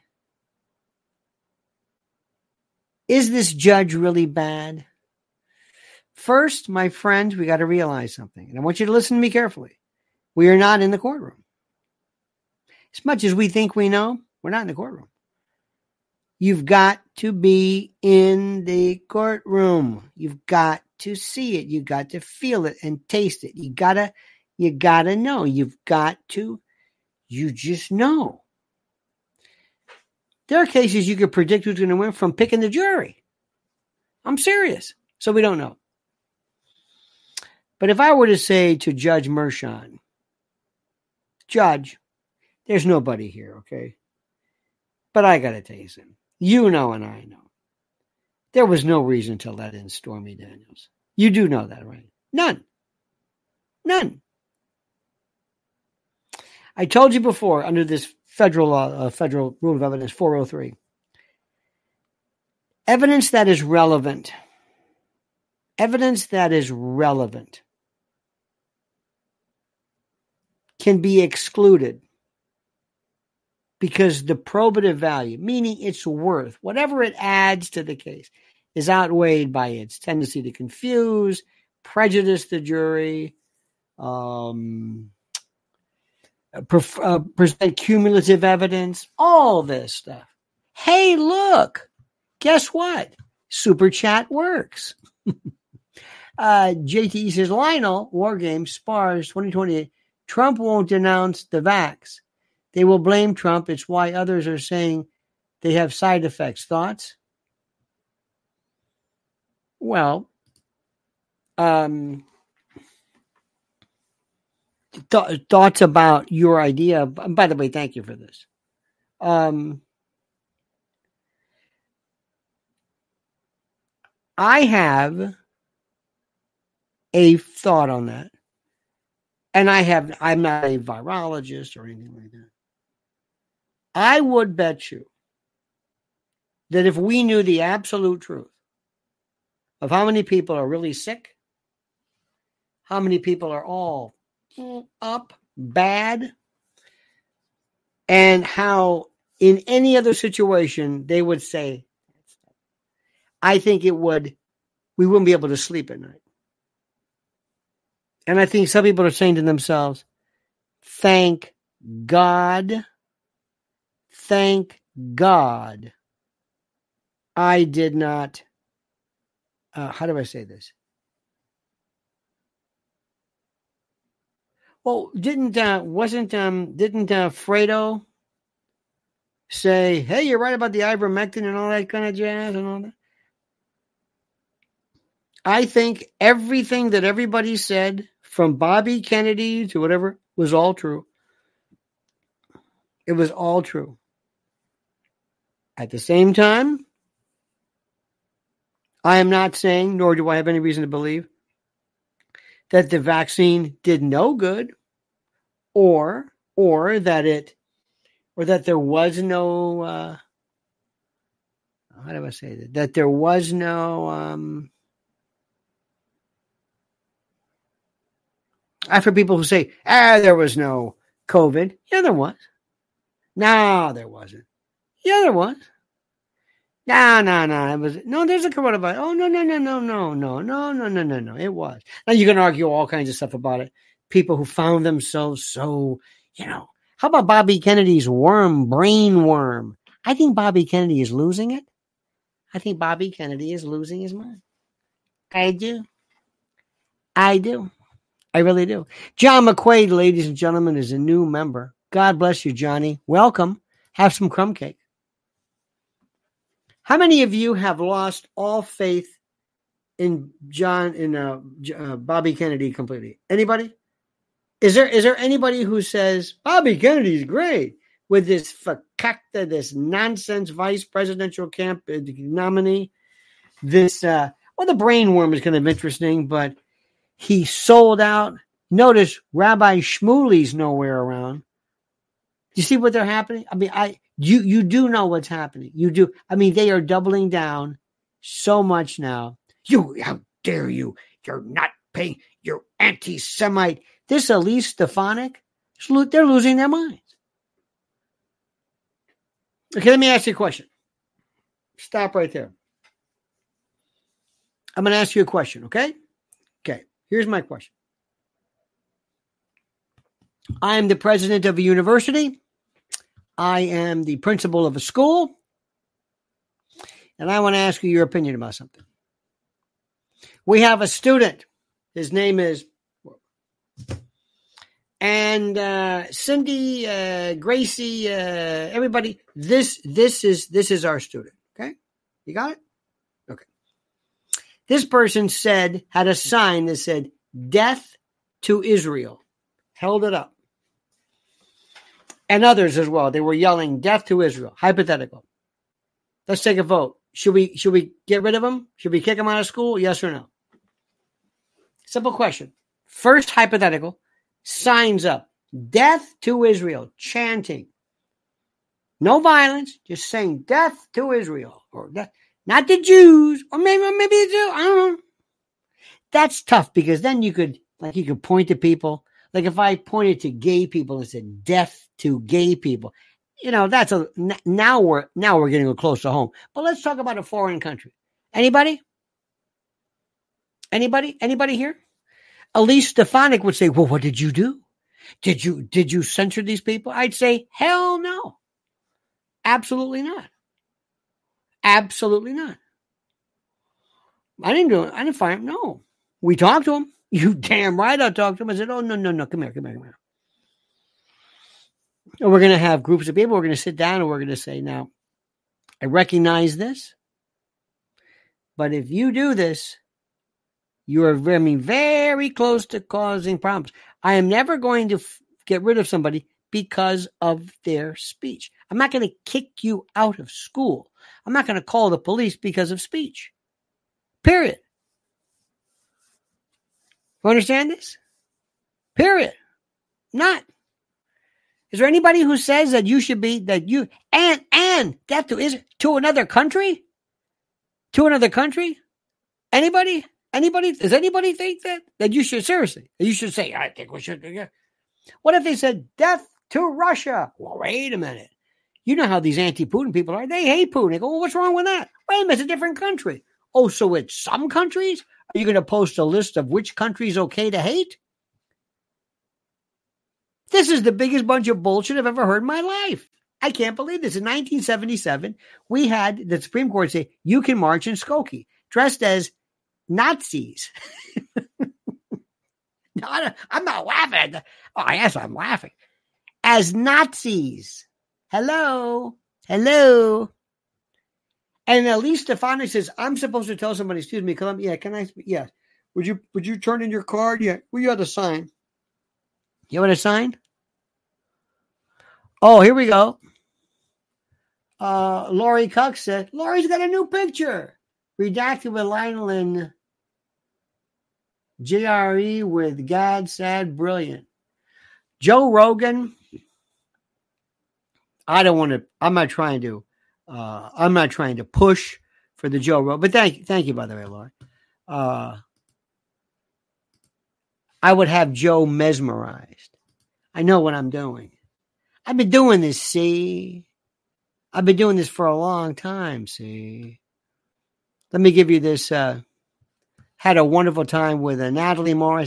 Is this judge really bad? First, my friends, we got to realize something. And I want you to listen to me carefully. We are not in the courtroom. As much as we think we know, we're not in the courtroom. You've got to be in the courtroom. You've got to see it. You've got to feel it and taste it. You gotta know. You just know. There are cases you could predict who's going to win from picking the jury. I'm serious. So we don't know. But if I were to say to Judge Mershon, Judge, there's nobody here, okay? But I got to tell you something. You know and I know. There was no reason to let in Stormy Daniels. You do know that, right? None. I told you before, under this federal law, Federal Rule of Evidence 403, evidence that is relevant can be excluded because the probative value, meaning its worth, whatever it adds to the case, is outweighed by its tendency to confuse, prejudice the jury, present cumulative evidence, all this stuff. Hey, look, guess what? Super chat works. JTE says, Lionel, War Games, SPARS 2028, Trump won't denounce the vax. They will blame Trump. It's why others are saying they have side effects. Thoughts? Well, thoughts about your idea. By the way, thank you for this. I have a thought on that. And I'm not a virologist or anything like that. I would bet you that if we knew the absolute truth of how many people are really sick, how many people are all up, bad, and how in any other situation they would say, I think we wouldn't be able to sleep at night. And I think some people are saying to themselves, thank God I did not, how do I say this? Well, didn't Fredo say, hey, you're right about the ivermectin and all that kind of jazz and all that? I think everything that everybody said, from Bobby Kennedy to whatever, was all true. It was all true. At the same time, I am not saying, nor do I have any reason to believe, that the vaccine did no good, or that there was no how do I say that? That there was no after people who say, there was no COVID. Yeah, there was. No, there wasn't. Yeah, there was. No. It was no. There's a coronavirus. Oh no. It was. Now you can argue all kinds of stuff about it. People who found themselves so, how about Bobby Kennedy's brain worm? I think Bobby Kennedy is losing it. I think Bobby Kennedy is losing his mind. I do. I really do. John McQuaid, ladies and gentlemen, is a new member. God bless you, Johnny. Welcome. Have some crumb cake. How many of you have lost all faith in Bobby Kennedy completely? Anybody? Is there anybody who says Bobby Kennedy's great with this fakakta, this nonsense vice presidential nominee? This the brain worm is kind of interesting, but he sold out. Notice Rabbi Shmuley's nowhere around. You see what they're happening? I mean, you do know what's happening. You do. I mean, they are doubling down so much now. How dare you? You're not paying. You're anti-Semite. This Elise Stefanik, they're losing their minds. Okay, let me ask you a question. Stop right there. I'm going to ask you a question, okay? Okay, here's my question. I am the president of a university. I am the principal of a school. And I want to ask you your opinion about something. We have a student. His name is... And Cindy, Gracie, everybody, this is our student. Okay, you got it? Okay. This person had a sign that said "Death to Israel," held it up, and others as well. They were yelling "Death to Israel." Hypothetical. Let's take a vote. Should we get rid of him? Should we kick him out of school? Yes or no? Simple question. First hypothetical. Signs up, death to Israel, chanting. No violence, just saying death to Israel, or death, not the Jews, or maybe the Jews, I don't know. That's tough because then you could point to people. Like if I pointed to gay people and said death to gay people, that's now we're getting a close to home. But let's talk about a foreign country. Anybody here? Elise Stefanik would say, well, what did you do? Did you censor these people? I'd say, hell no. Absolutely not. Absolutely not. I didn't do it. I didn't fire him. No. We talked to him. You damn right I talked to him. I said, oh, no. Come here. And we're going to have groups of people. We're going to sit down and we're going to say, now, I recognize this. But if you do this, you are very close to causing problems. I am never going to get rid of somebody because of their speech. I'm not going to kick you out of school. I'm not going to call the police because of speech. Period. You understand this? Period. Not. Is there anybody who says that you should be, that you, and that to another country? To another country? Anybody? Does anybody think that you should, seriously, you should say, I think we should. Yeah. What if they said death to Russia? Well, wait a minute. You know how these anti-Putin people are. They hate Putin. They go, well, what's wrong with that? Wait a minute, it's a different country. Oh, so it's some countries? Are you going to post a list of which country is okay to hate? This is the biggest bunch of bullshit I've ever heard in my life. I can't believe this. In 1977, we had the Supreme Court say, you can march in Skokie, dressed as Nazis. No, I'm not laughing. Oh, yes, I'm laughing. As Nazis. Hello. And Elise Stefanik says, I'm supposed to tell somebody, excuse me, Columbia, can I speak? Yes. Would you turn in your card? Yeah. Well, you have to sign. You want to sign? Oh, here we go. Lori Cox said, Lori's got a new picture. Redacted with Lionel and JRE with God, sad, brilliant. Joe Rogan. I'm not trying to push for the Joe Rogan, but thank you, by the way, Laura. I would have Joe mesmerized. I know what I'm doing. I've been doing this, see? I've been doing this for a long time, see? Let me give you this. Had a wonderful time with Natalie Morris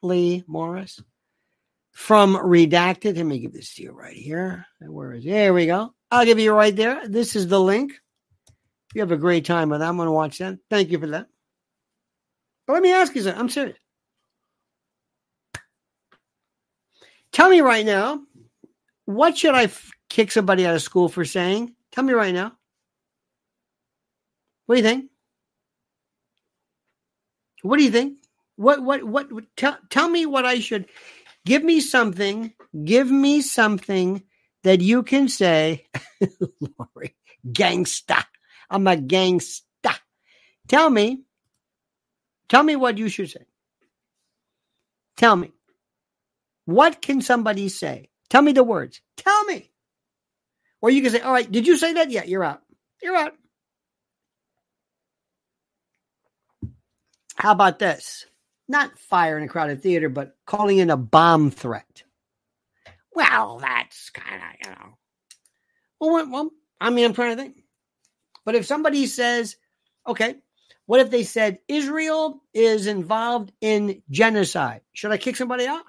from Redacted. Let me give this to you right here. Where is it? There we go. I'll give you right there. This is the link. You have a great time with that. I'm going to watch that. Thank you for that. But let me ask you something. I'm serious. Tell me right now, what should I kick somebody out of school for saying? Tell me right now. What do you think? What do you think? Tell me what I should. Give me something that you can say, Lori, gangsta. I'm a gangsta. Tell me what you should say. Tell me. What can somebody say? Tell me the words. Tell me. Or you can say, all right, did you say that? Yeah, you're out. You're out. How about this? Not fire in a crowded theater, but calling in a bomb threat. Well, that's kind of, Well, I'm trying to think. But if somebody says, okay, what if they said Israel is involved in genocide? Should I kick somebody out?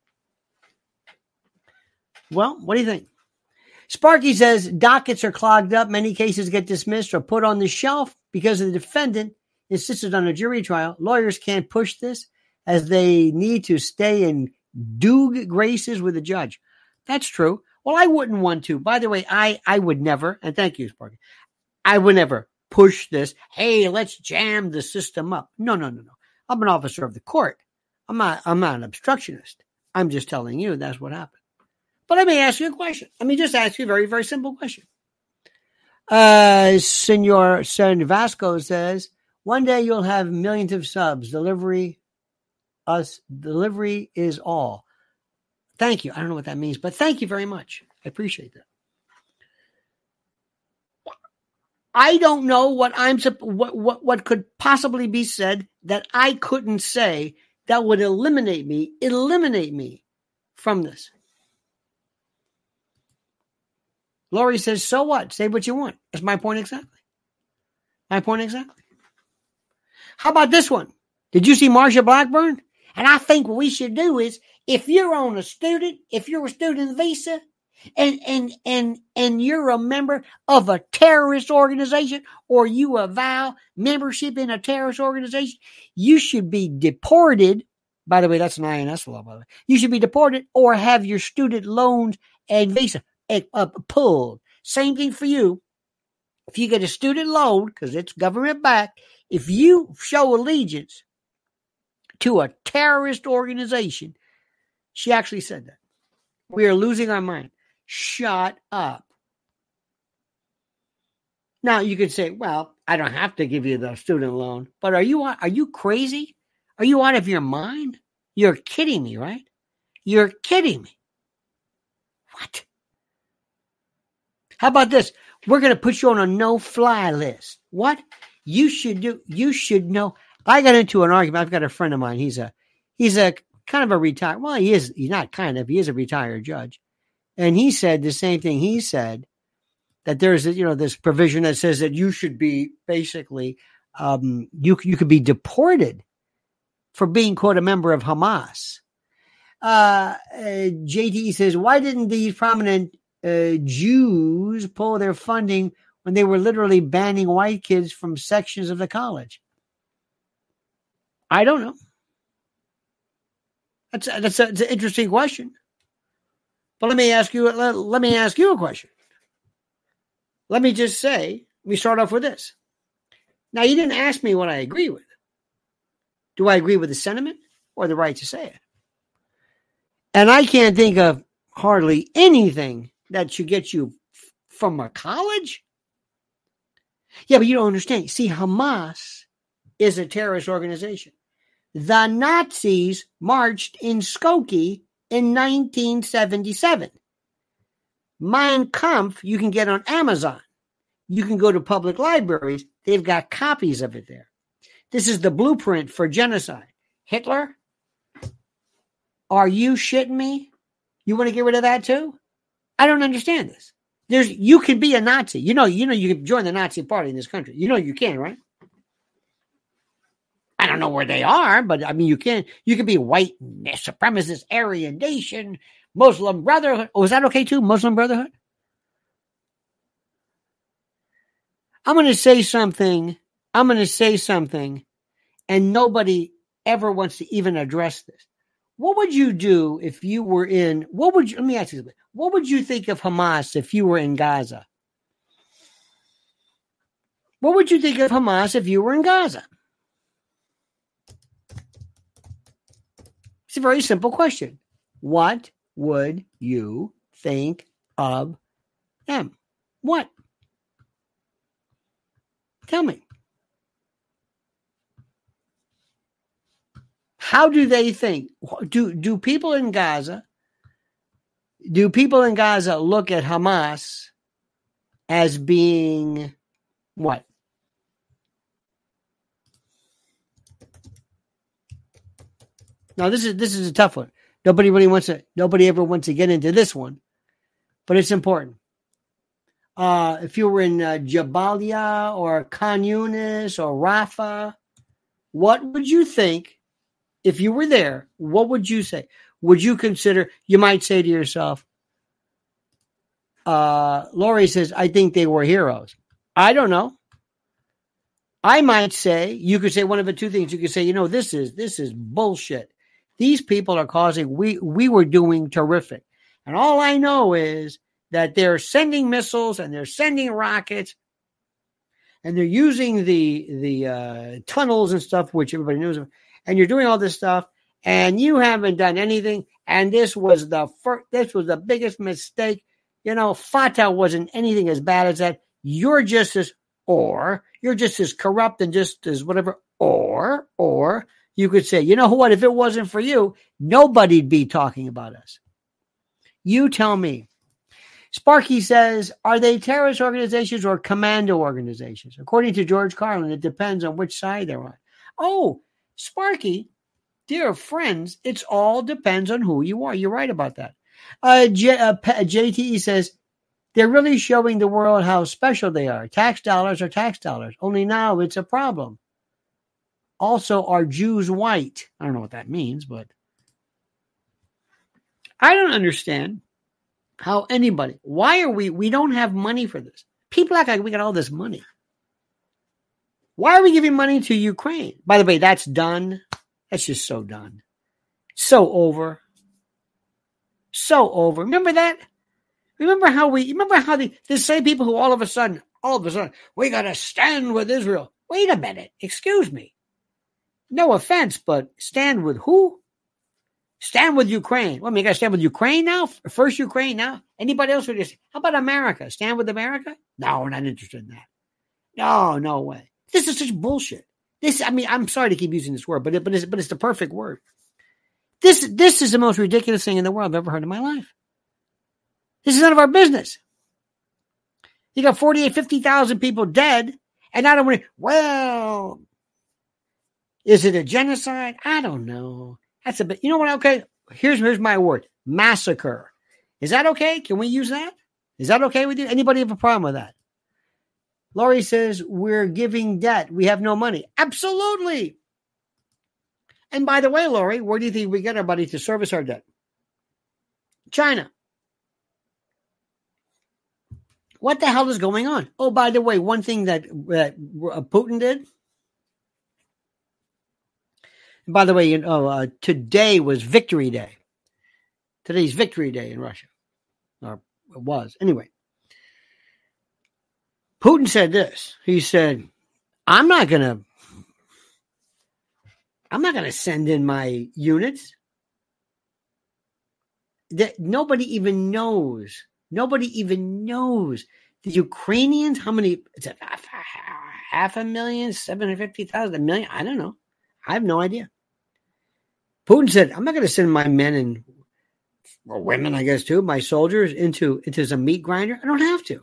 Well, what do you think? Sparky says dockets are clogged up. Many cases get dismissed or put on the shelf because the defendant insisted on a jury trial. Lawyers can't push this as they need to stay in due graces with the judge. That's true. Well, I wouldn't want to. By the way, I would never, and thank you, Sparky, I would never push this. Hey, let's jam the system up. No. I'm an officer of the court. I'm not an obstructionist. I'm just telling you that's what happened. But let me ask you a question. Let me just ask you a very, very simple question. Senor San Vasco says, one day you'll have millions of subs. Delivery is all. Thank you. I don't know what that means, but thank you very much. I appreciate that. I don't know what could possibly be said that I couldn't say that would eliminate me from this. Lori says, so what? Say what you want. That's my point exactly. How about this one? Did you see Marsha Blackburn? And I think what we should do is, if you're a student visa and you're a member of a terrorist organization or you avow membership in a terrorist organization, you should be deported. By the way, that's an INS law, by the way. You should be deported or have your student loans and visa pulled. Same thing for you. If you get a student loan, because it's government backed, if you show allegiance to a terrorist organization, she actually said that. We are losing our mind. Shut up. Now you could say, well, I don't have to give you the student loan, but are you crazy? Are you out of your mind? You're kidding me, right? You're kidding me. What? How about this? We're going to put you on a no-fly list. What? You should know. I got into an argument. I've got a friend of mine. He's a kind of a retired. Well, he's not kind of. He is a retired judge, and he said the same thing. He said that there's this provision that says that you should be basically you could be deported for being quote a member of Hamas. JT says, why didn't these prominent Jews pull their funding when they were literally banning white kids from sections of the college? I don't know. That's an interesting question. But let me ask you a question. Let me just say, we start off with this. Now, you didn't ask me what I agree with. Do I agree with the sentiment or the right to say it? And I can't think of hardly anything that should get you from a college. Yeah, but you don't understand. See, Hamas is a terrorist organization. the Nazis marched in Skokie in 1977. Mein Kampf, you can get on Amazon. You can go to public libraries. They've got copies of it there. This is the blueprint for genocide. Hitler? Are you shitting me? You want to get rid of that too? I don't understand this. You can be a Nazi. You know, you can join the Nazi party in this country. You know you can, right? I don't know where they are, but I mean, you can be white supremacist, Aryan nation, Muslim Brotherhood. Oh, is that okay too? Muslim Brotherhood? I'm going to say something, and nobody ever wants to even address this. What would you do if you were let me ask you something. What would you think of Hamas if you were in Gaza? What would you think of Hamas if you were in Gaza? It's a very simple question. What would you think of them? What? Tell me. How do they think? Do people in Gaza look at Hamas as being what? Now this is a tough one. Nobody ever wants to get into this one, but it's important. If you were in Jabalia or Khan Yunis or Rafah, what would you think if you were there? What would you say? Would you consider? You might say to yourself, Lori says, I think they were heroes. I don't know. I might say, you could say one of the two things. You could say, this is bullshit. These people are causing, we were doing terrific. And all I know is that they're sending missiles and they're sending rockets and they're using the tunnels and stuff, which everybody knows of. And you're doing all this stuff and you haven't done anything. And this was the biggest mistake. Fatah wasn't anything as bad as that. You're just as corrupt and just as whatever. Or you could say, you know what? If it wasn't for you, nobody'd be talking about us. You tell me. Sparky says, are they terrorist organizations or commando organizations? According to George Carlin, it depends on which side they're on. Oh, Sparky, dear friends, it all depends on who you are. You're right about that. JTE says, they're really showing the world how special they are. Tax dollars are tax dollars. Only now it's a problem. Also, are Jews white? I don't know what that means, but I don't understand how we don't have money for this. People act like we got all this money. Why are we giving money to Ukraine? By the way, that's done. That's just so done. So over. So over. Remember that? Remember how the same people who all of a sudden, we got to stand with Israel. Wait a minute. Excuse me. No offense, but stand with who? Stand with Ukraine. Well, you got to stand with Ukraine now? First Ukraine now? Anybody else would just, how about America? Stand with America? No, we're not interested in that. No way. This is such bullshit. I'm sorry to keep using this word, but it's the perfect word. This is the most ridiculous thing in the world I've ever heard in my life. This is none of our business. You got 50,000 people dead, and I don't want to, well, is it a genocide? I don't know. That's a bit, you know what? Okay, here's my word. Massacre. Is that okay? Can we use that? Is that okay with you? Anybody have a problem with that? Laurie says, we're giving debt. We have no money. Absolutely. And by the way, Laurie, where do you think we get our money to service our debt? China. What the hell is going on? Oh, by the way, one thing that Putin did. And by the way, today was Victory Day. Today's Victory Day in Russia. Or it was. Anyway. Putin said this. He said, I'm not going to send in my units. Nobody even knows. The Ukrainians, how many? It's 500,000, 750,000, 1 million? I don't know. I have no idea. Putin said, I'm not going to send my men and or women, I guess, too, my soldiers into some meat grinder. I don't have to.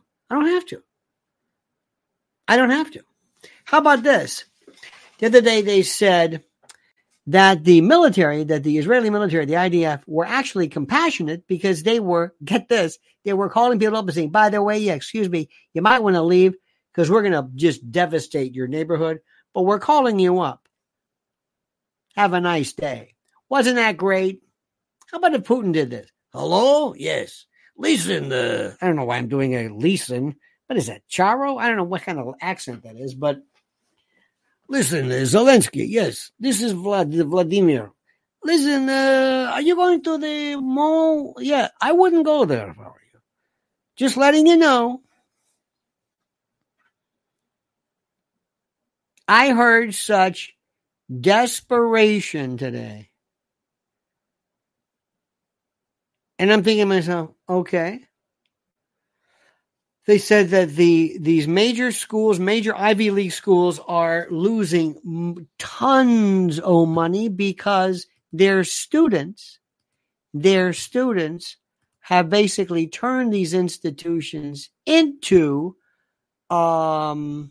How about this? The other day they said that the Israeli military, the IDF, were actually compassionate because they were, get this, they were calling people up and saying, by the way, yeah, excuse me, you might want to leave because we're going to just devastate your neighborhood, but we're calling you up. Have a nice day. Wasn't that great? How about if Putin did this? Hello? Yes. Listen, I don't know why I'm doing a listen. What is that? Charo? I don't know what kind of accent that is, but listen, Zelensky. Yes, this is Vladimir. Listen, are you going to the mall? Yeah, I wouldn't go there if I were you. Just letting you know. I heard such desperation today. And I'm thinking to myself, okay. They said that these major schools, major Ivy League schools are losing tons of money because their students have basically turned these institutions into oh,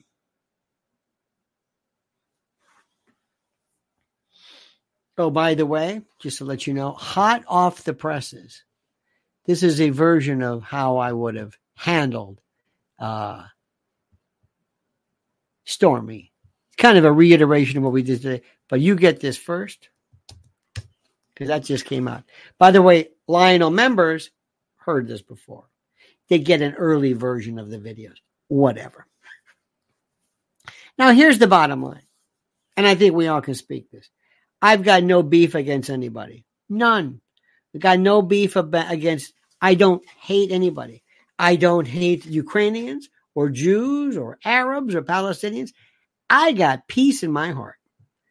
by the way, just to let you know, hot off the presses. This is a version of how I would have handled Stormy. It's kind of a reiteration of what we did today, but you get this first because that just came out. By the way, Lionel members heard this before. They get an early version of the videos, whatever. Now, here's the bottom line, and I think we all can speak this. I've got no beef against anybody. None. I've got no beef against, I don't hate anybody. I don't hate Ukrainians or Jews or Arabs or Palestinians. I got peace in my heart.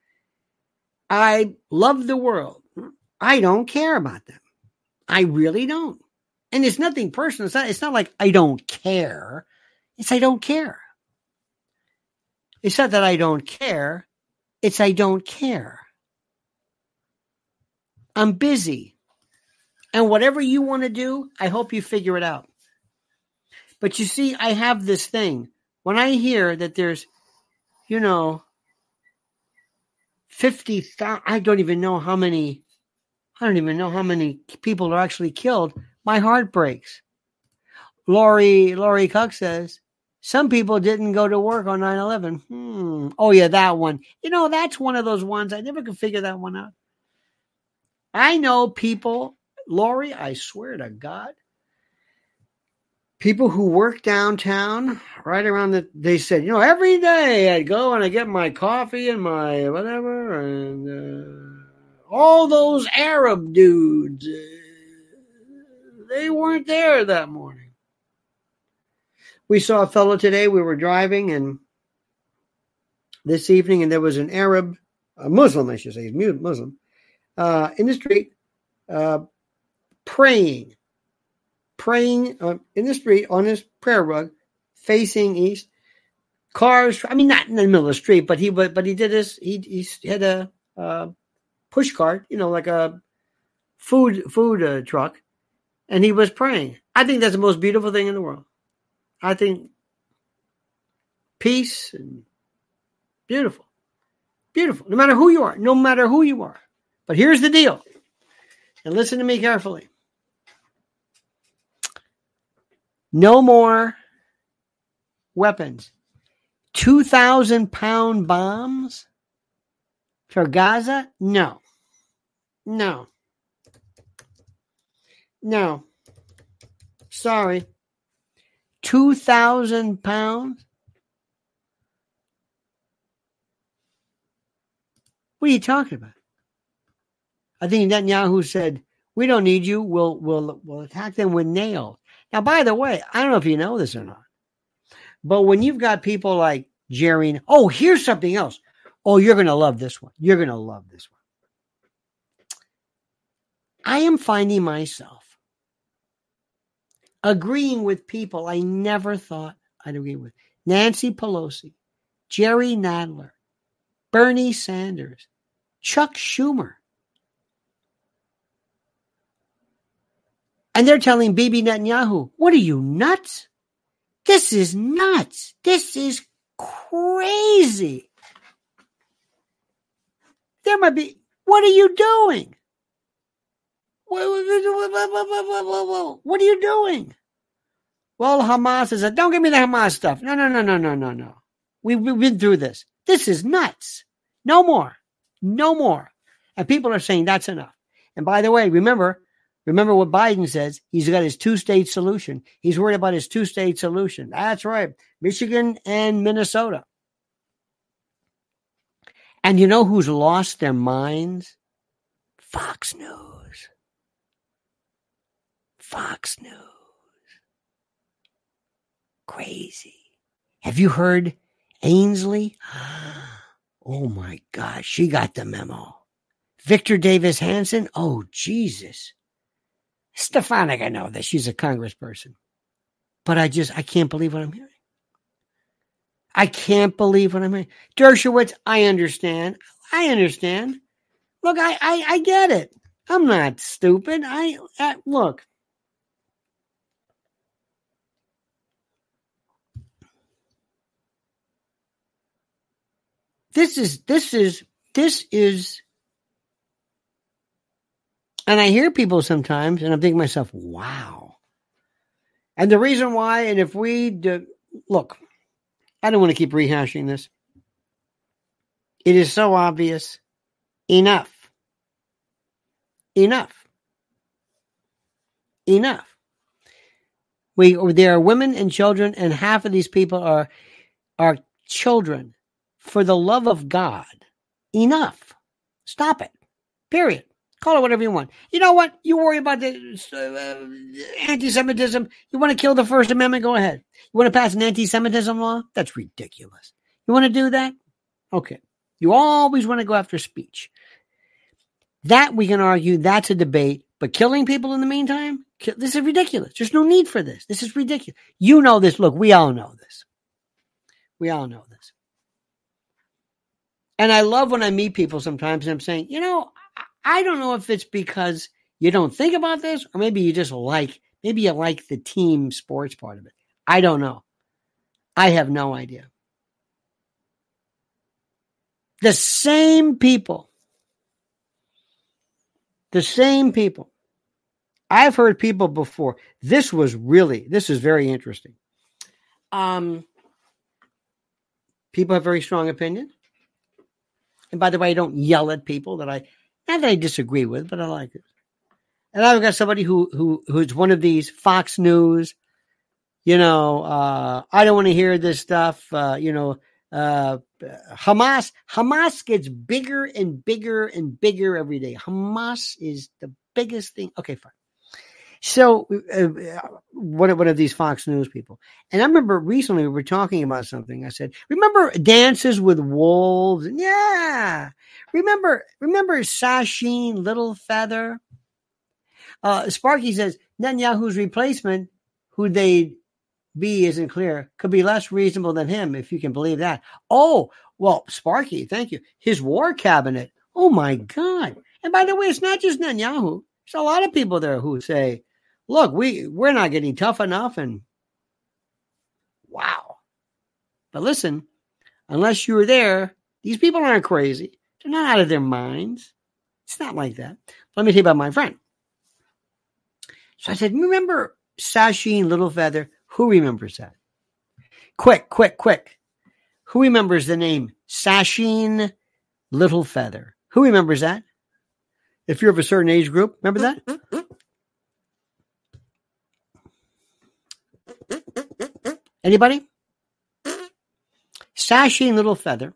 I love the world. I don't care about them. I really don't. And it's nothing personal. It's not like I don't care. It's I don't care. It's not that I don't care. It's I don't care. I'm busy. And whatever you want to do, I hope you figure it out. But you see, I have this thing. When I hear that there's, 50,000, I don't even know how many people are actually killed. My heart breaks. Lori Cook says, some people didn't go to work on 9/11. Oh, yeah, that one. That's one of those ones. I never could figure that one out. I know people, Lori, I swear to God, people who work downtown right around they said, every day I'd go and I get my coffee and my whatever, and all those Arab dudes, they weren't there that morning. We saw a fellow today, we were driving, and this evening, and there was an Arab, a Muslim, I should say, he's Muslim, in the street, praying in the street on his prayer rug, facing east. Cars, not in the middle of the street, but he did this. He had a push cart, like a food truck, and he was praying. I think that's the most beautiful thing in the world. I think peace and beautiful. No matter who you are. But here's the deal, and listen to me carefully. No more weapons. 2,000-pound bombs for Gaza? No. Sorry. 2,000 pounds? What are you talking about? I think Netanyahu said, we don't need you. We'll attack them with nails. Now, by the way, I don't know if you know this or not, but when you've got people like Jerry, here's something else. Oh, you're going to love this one. I am finding myself agreeing with people I never thought I'd agree with. Nancy Pelosi, Jerry Nadler, Bernie Sanders, Chuck Schumer. And they're telling Bibi Netanyahu, what are you, nuts? This is nuts. This is crazy. There might be, what are you doing? What are you doing? Well, Hamas is don't give me the Hamas stuff. No. We've been through this. This is nuts. No more. And people are saying that's enough. And by the way, remember what Biden says. He's got his two-state solution. He's worried about his two-state solution. That's right. Michigan and Minnesota. And you know who's lost their minds? Fox News. Crazy. Have you heard Ainsley? Oh my gosh, she got the memo. Victor Davis Hanson? Oh, Jesus. Stefanik, I know that she's a congressperson. But I can't believe what I'm hearing. Dershowitz, I understand. Look, I get it. I'm not stupid. Look. This is, and I hear people sometimes, and I'm thinking to myself, wow. And the reason why, and if look, I don't want to keep rehashing this. It is so obvious. Enough. There are women and children, and half of these people are children. For the love of God, enough. Stop it. Period. Call it whatever you want. You know what? You worry about the anti-Semitism. You want to kill the First Amendment? Go ahead. You want to pass an anti-Semitism law? That's ridiculous. You want to do that? Okay. You always want to go after speech. That we can argue, that's a debate. But killing people in the meantime? This is ridiculous. There's no need for this. This is ridiculous. You know this. Look, we all know this. And I love when I meet people sometimes and I'm saying, I don't know if it's because you don't think about this or maybe you just maybe you like the team sports part of it. I don't know. I have no idea. The same people. I've heard people before. This is very interesting. People have very strong opinions. And by the way, I don't yell at people not that I disagree with, but I like it. And I've got somebody who's one of these Fox News, I don't want to hear this stuff. Hamas gets bigger and bigger and bigger every day. Hamas is the biggest thing. Okay, fine. So one of these Fox News people. And I remember recently we were talking about something. I said, remember Dances with Wolves? Yeah. Remember Sasheen Littlefeather? Sparky says Netanyahu's replacement, who they'd be isn't clear, could be less reasonable than him, if you can believe that. Oh, well, Sparky, thank you. His war cabinet. Oh my God. And by the way, it's not just Netanyahu. There's a lot of people there who say, look, we're not getting tough enough, and wow. But listen, unless you were there, these people aren't crazy. They're not out of their minds. It's not like that. Let me tell you about my friend. So I said, remember Sasheen Littlefeather? Who remembers that? Quick. Who remembers the name Sasheen Littlefeather? Who remembers that? If you're of a certain age group, remember that? Anybody? Sasheen Littlefeather.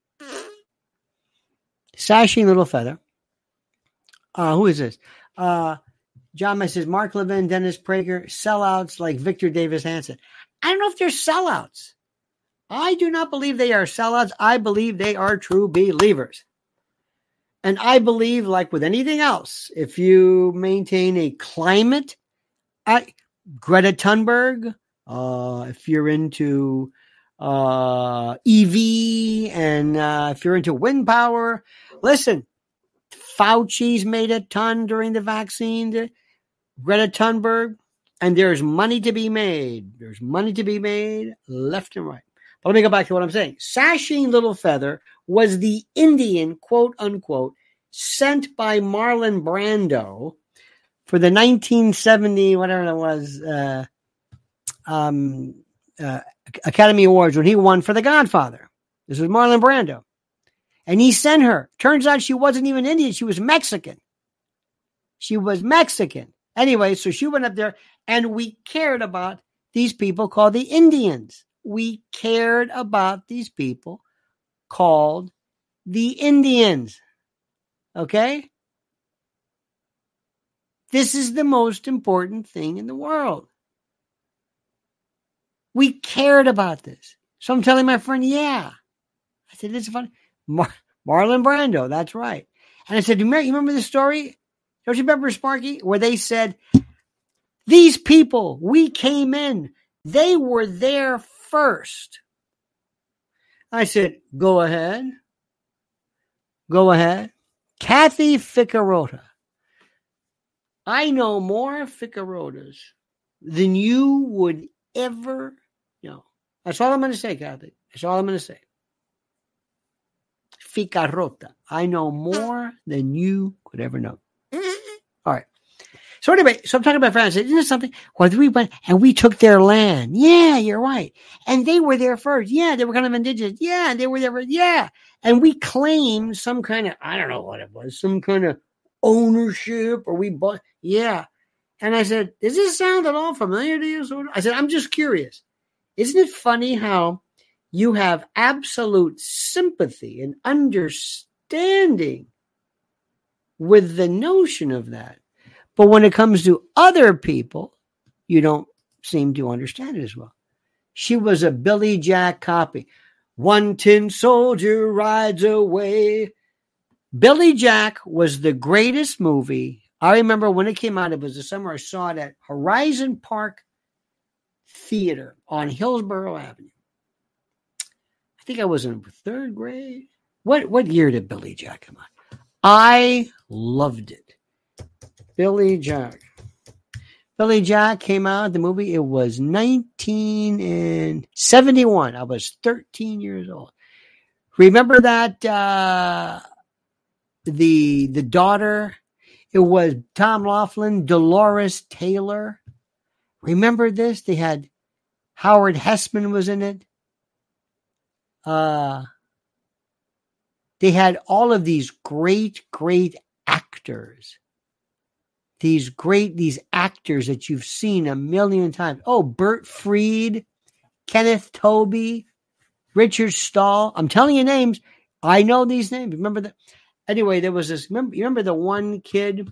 Who is this? John May says, Mark Levin, Dennis Prager, sellouts like Victor Davis Hanson. I don't know if they're sellouts. I do not believe they are sellouts. I believe they are true believers. And I believe, like with anything else, if you maintain a climate, Greta Thunberg, if you're into EV and if you're into wind power, listen, Fauci's made a ton during the vaccine. Greta Thunberg, and there's money to be made. There's money to be made left and right. But let me go back to what I'm saying. Sasheen Little Feather was the Indian, quote unquote, sent by Marlon Brando for the 1970, whatever it was, Academy Awards when he won for The Godfather. This was Marlon Brando. And he sent her. Turns out she wasn't even Indian. She was Mexican. She was Mexican. Anyway, so she went up there, and we cared about these people called the Indians. We cared about these people called the Indians. Okay? This is the most important thing in the world. We cared about this. So I'm telling my friend, yeah. I said, this is funny. Marlon Brando, that's right. And I said, you remember the story? Don't you remember, Sparky? Where they said, these people, we came in. They were there first. I said, go ahead. Go ahead. Kathy Ficarota. I know more Ficarotas than you would ever know. That's all I'm going to say, Kathy. That's all I'm going to say. Ficarota. I know more than you could ever know. All right. So anyway, so I'm talking about France. Isn't it something? Well, we went and we took their land. Yeah, you're right. And they were there first. Yeah, they were kind of indigenous. Yeah, they were there first. Yeah. And we claimed some kind of, I don't know what it was, some kind of ownership, or we bought. Yeah. And I said, does this sound at all familiar to you? I said, I'm just curious. Isn't it funny how you have absolute sympathy and understanding with the notion of that? But when it comes to other people, you don't seem to understand it as well. She was a Billy Jack copy. One tin soldier rides away. Billy Jack was the greatest movie. I remember when it came out, it was the summer I saw it at Horizon Park Theater on Hillsborough Avenue. I think I was in third grade. What year did Billy Jack come out? I loved it. Billy Jack. Billy Jack came out, the movie, it was 1971. I was 13 years old. Remember that the daughter, it was Tom Laughlin, Dolores Taylor. Remember this? They had Howard Hessman was in it. They had all of these great actors. These actors that you've seen a million times. Oh, Bert Freed, Kenneth Tobey, Richard Stahl. I'm telling you names. I know these names. Remember that? Anyway, there was this. Remember the one kid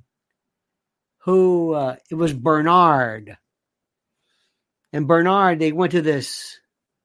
who it was Bernard. And Bernard, they went to this.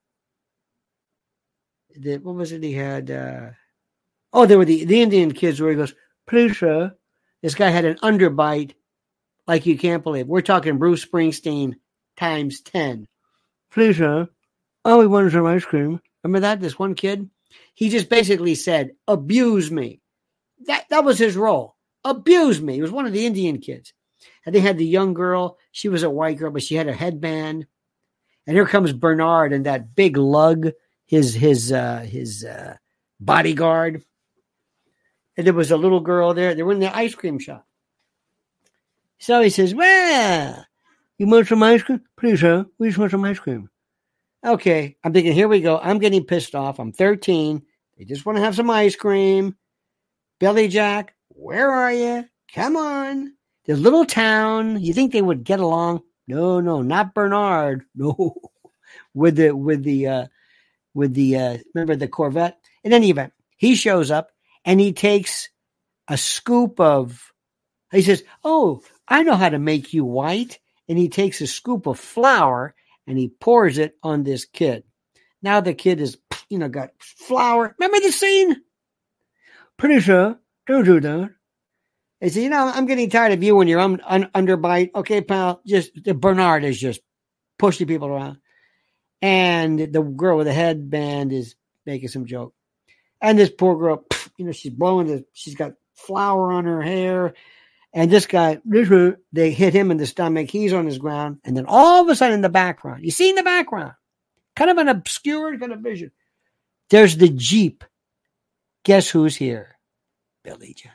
What was it? He had. They were the Indian kids where he goes, please, sir. This guy had an underbite like you can't believe. We're talking Bruce Springsteen times 10. Please, sir. Oh, we wanted some ice cream. Remember that? This one kid? He just basically said, abuse me. That was his role. Abuse me. He was one of the Indian kids. And they had the young girl. She was a white girl, but she had a headband. And here comes Bernard and that big lug, his bodyguard. And there was a little girl there. They were in the ice cream shop. So he says, well, you want some ice cream? Please, sir. We just want some ice cream. Okay. I'm thinking, here we go. I'm getting pissed off. I'm 13. They just want to have some ice cream. Billy Jack, where are you? Come on. This little town. You think they would get along? No, not Bernard. No. With the remember the Corvette? In any event, he shows up. And he takes a scoop of, he says, oh, I know how to make you white. And he takes a scoop of flour and he pours it on this kid. Now the kid is, got flour. Remember the scene? Pretty sure. Don't do that. He said, I'm getting tired of you when you're underbite. Okay, pal, Bernard is just pushing people around. And the girl with the headband is making some joke. And this poor girl, she's she's got flour on her hair. And this guy, they hit him in the stomach. He's on his ground. And then all of a sudden in the background, you see in the background, kind of an obscure kind of vision, there's the Jeep. Guess who's here? Billy Jack.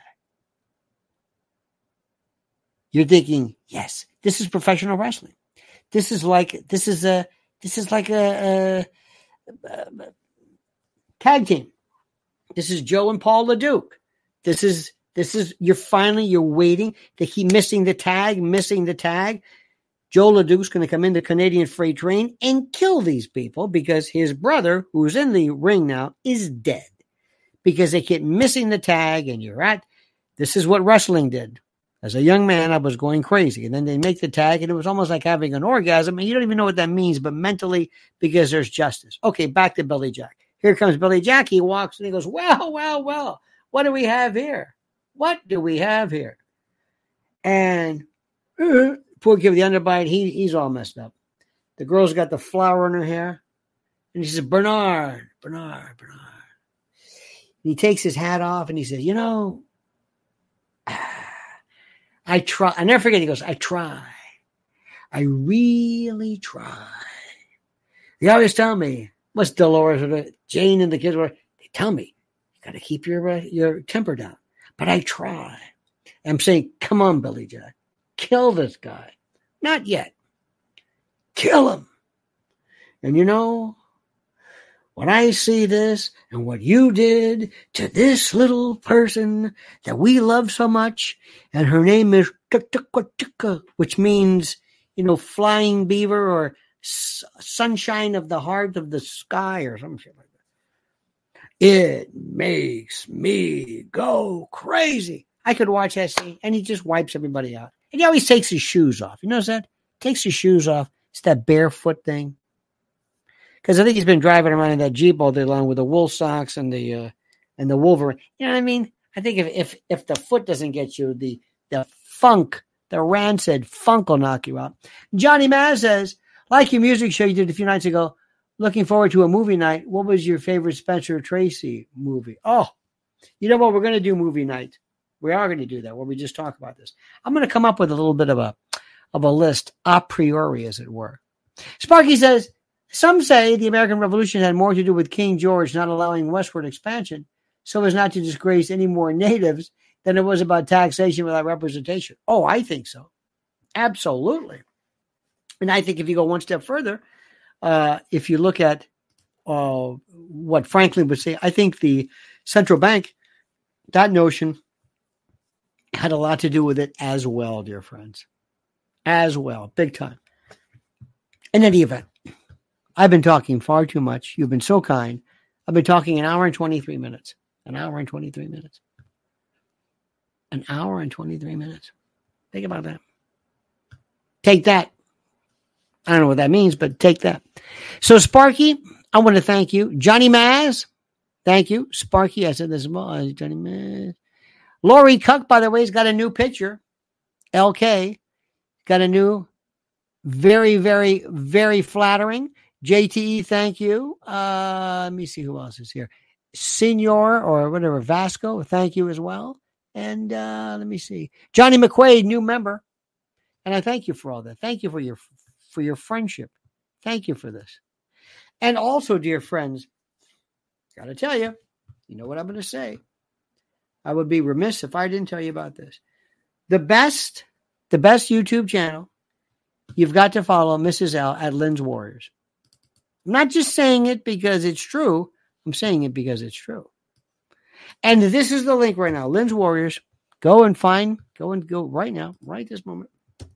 You're thinking, yes, this is professional wrestling. This is like a tag team. This is Joe and Paul LeDuc. This is you're waiting to keep missing the tag. Joe LeDuc's going to come in the Canadian Freight Train and kill these people because his brother, who's in the ring now, is dead because they keep missing the tag. And this is what wrestling did. As a young man, I was going crazy. And then they make the tag, and it was almost like having an orgasm. And you don't even know what that means, but mentally, because there's justice. Okay, back to Billy Jack. Here comes Billy Jack. He walks and he goes, well. What do we have here? And poor kid with the underbite, he's all messed up. The girl's got the flower in her hair. And he says, Bernard. And he takes his hat off and he says, I try. I never forget. He goes, I try. I really try. They always tell me, what's Dolores or Jane and the kids were, they tell me, you got to keep your temper down. But I try. I'm saying, come on, Billy Jack. Kill this guy. Not yet. Kill him. And when I see this and what you did to this little person that we love so much, and her name is Tuk-Tuk-Tuk, which means, flying beaver or sunshine of the heart of the sky or some shit like that. It makes me go crazy. I could watch that scene, and he just wipes everybody out. And he always takes his shoes off. You notice that? Takes his shoes off. It's that barefoot thing. Because I think he's been driving around in that Jeep all day long with the wool socks and the Wolverine. You know what I mean? I think if the foot doesn't get you, the funk, the rancid funk will knock you out. Johnny Maz says, like your music show you did a few nights ago, looking forward to a movie night. What was your favorite Spencer Tracy movie? Oh, you know what? We're going to do movie night. We are going to do that where we just talk about this. I'm going to come up with a little bit of a list a priori, as it were. Sparky says, some say the American Revolution had more to do with King George not allowing westward expansion so as not to disgrace any more natives than it was about taxation without representation. Oh, I think so. Absolutely. And I think if you go one step further, if you look at what Franklin would say, I think the central bank, that notion had a lot to do with it as well, dear friends. As well, big time. In any event, I've been talking far too much. You've been so kind. I've been talking an hour and 23 minutes. An hour and 23 minutes. An hour and 23 minutes. Think about that. Take that. I don't know what that means, but take that. So, Sparky, I want to thank you. Johnny Maz, thank you. Sparky, I said this as well. Johnny Maz. Lori Cuck, by the way, has got a new picture. LK got a new, very, very, very flattering. JTE, thank you. Let me see who else is here. Senior or whatever, Vasco, thank you as well. And let me see. Johnny McQuaid, new member. And I thank you for all that. Thank you for your friendship. Thank you for this. And also, dear friends, got to tell you, you know what I'm going to say. I would be remiss if I didn't tell you about this. The best YouTube channel, you've got to follow Mrs. L at Lynn's Warriors. I'm not just saying it because it's true. I'm saying it because it's true. And this is the link right now. Lynn's Warriors. Go right now, right this moment.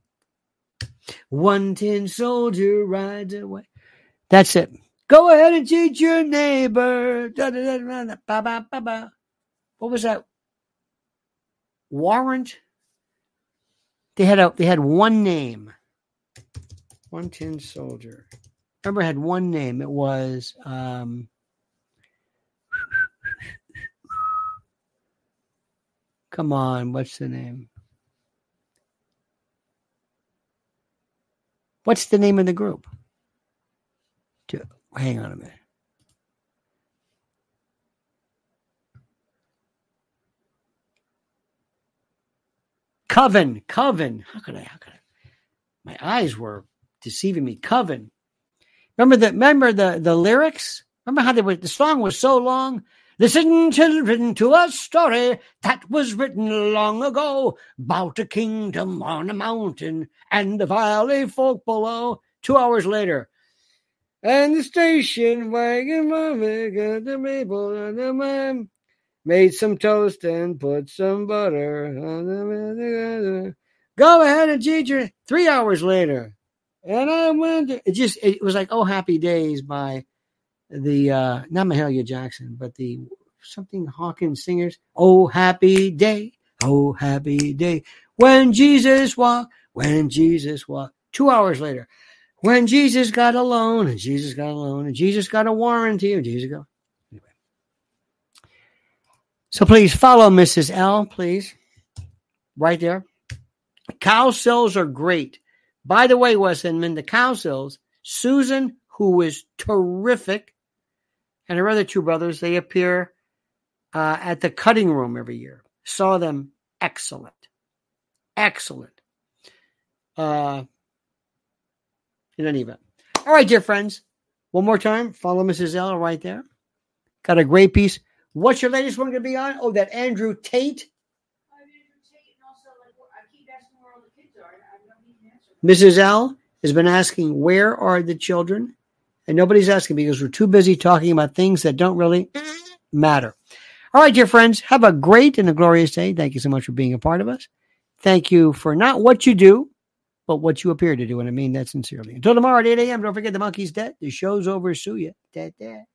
1 tin soldier rides away. That's it. Go ahead and teach your neighbor. Da, da, da, da, da, ba, ba, ba, ba. What was that? Warrant. They had one name. 1 tin soldier. Remember, it had one name. It was come on, what's the name? What's the name of the group? Hang on a minute. Coven. How could I? My eyes were deceiving me. Coven. Remember the lyrics? Remember how the song was so long? Listen, children, to a story that was written long ago about a kingdom on a mountain and the valley folk below. 2 hours later. And the station wagon got the maple on the man. Made some toast and put some butter on the. Go ahead and Ginger. 3 hours later. And I went. It was like Oh Happy Days by the not Mahalia Jackson, but the something Hawkins singers. Oh happy day, when Jesus walked. 2 hours later, when Jesus got alone, and Jesus got a warranty, and Jesus got. Anyway. So please follow Mrs. L, please. Right there. Cow sills are great. By the way, Wes Inman, the cow sills, Susan, who is terrific, and her other two brothers, they appear at the cutting room every year. Saw them. Excellent. In any event. All right, dear friends. One more time. Follow Mrs. L right there. Got a great piece. What's your latest one going to be on? Oh, that Andrew Tate. Mrs. L has been asking, where are the children? And nobody's asking because we're too busy talking about things that don't really matter. All right, dear friends, have a great and a glorious day. Thank you so much for being a part of us. Thank you for not what you do, but what you appear to do. And I mean that sincerely. Until tomorrow at 8 a.m., don't forget the monkey's dead. The show's over. Sue ya. Dead.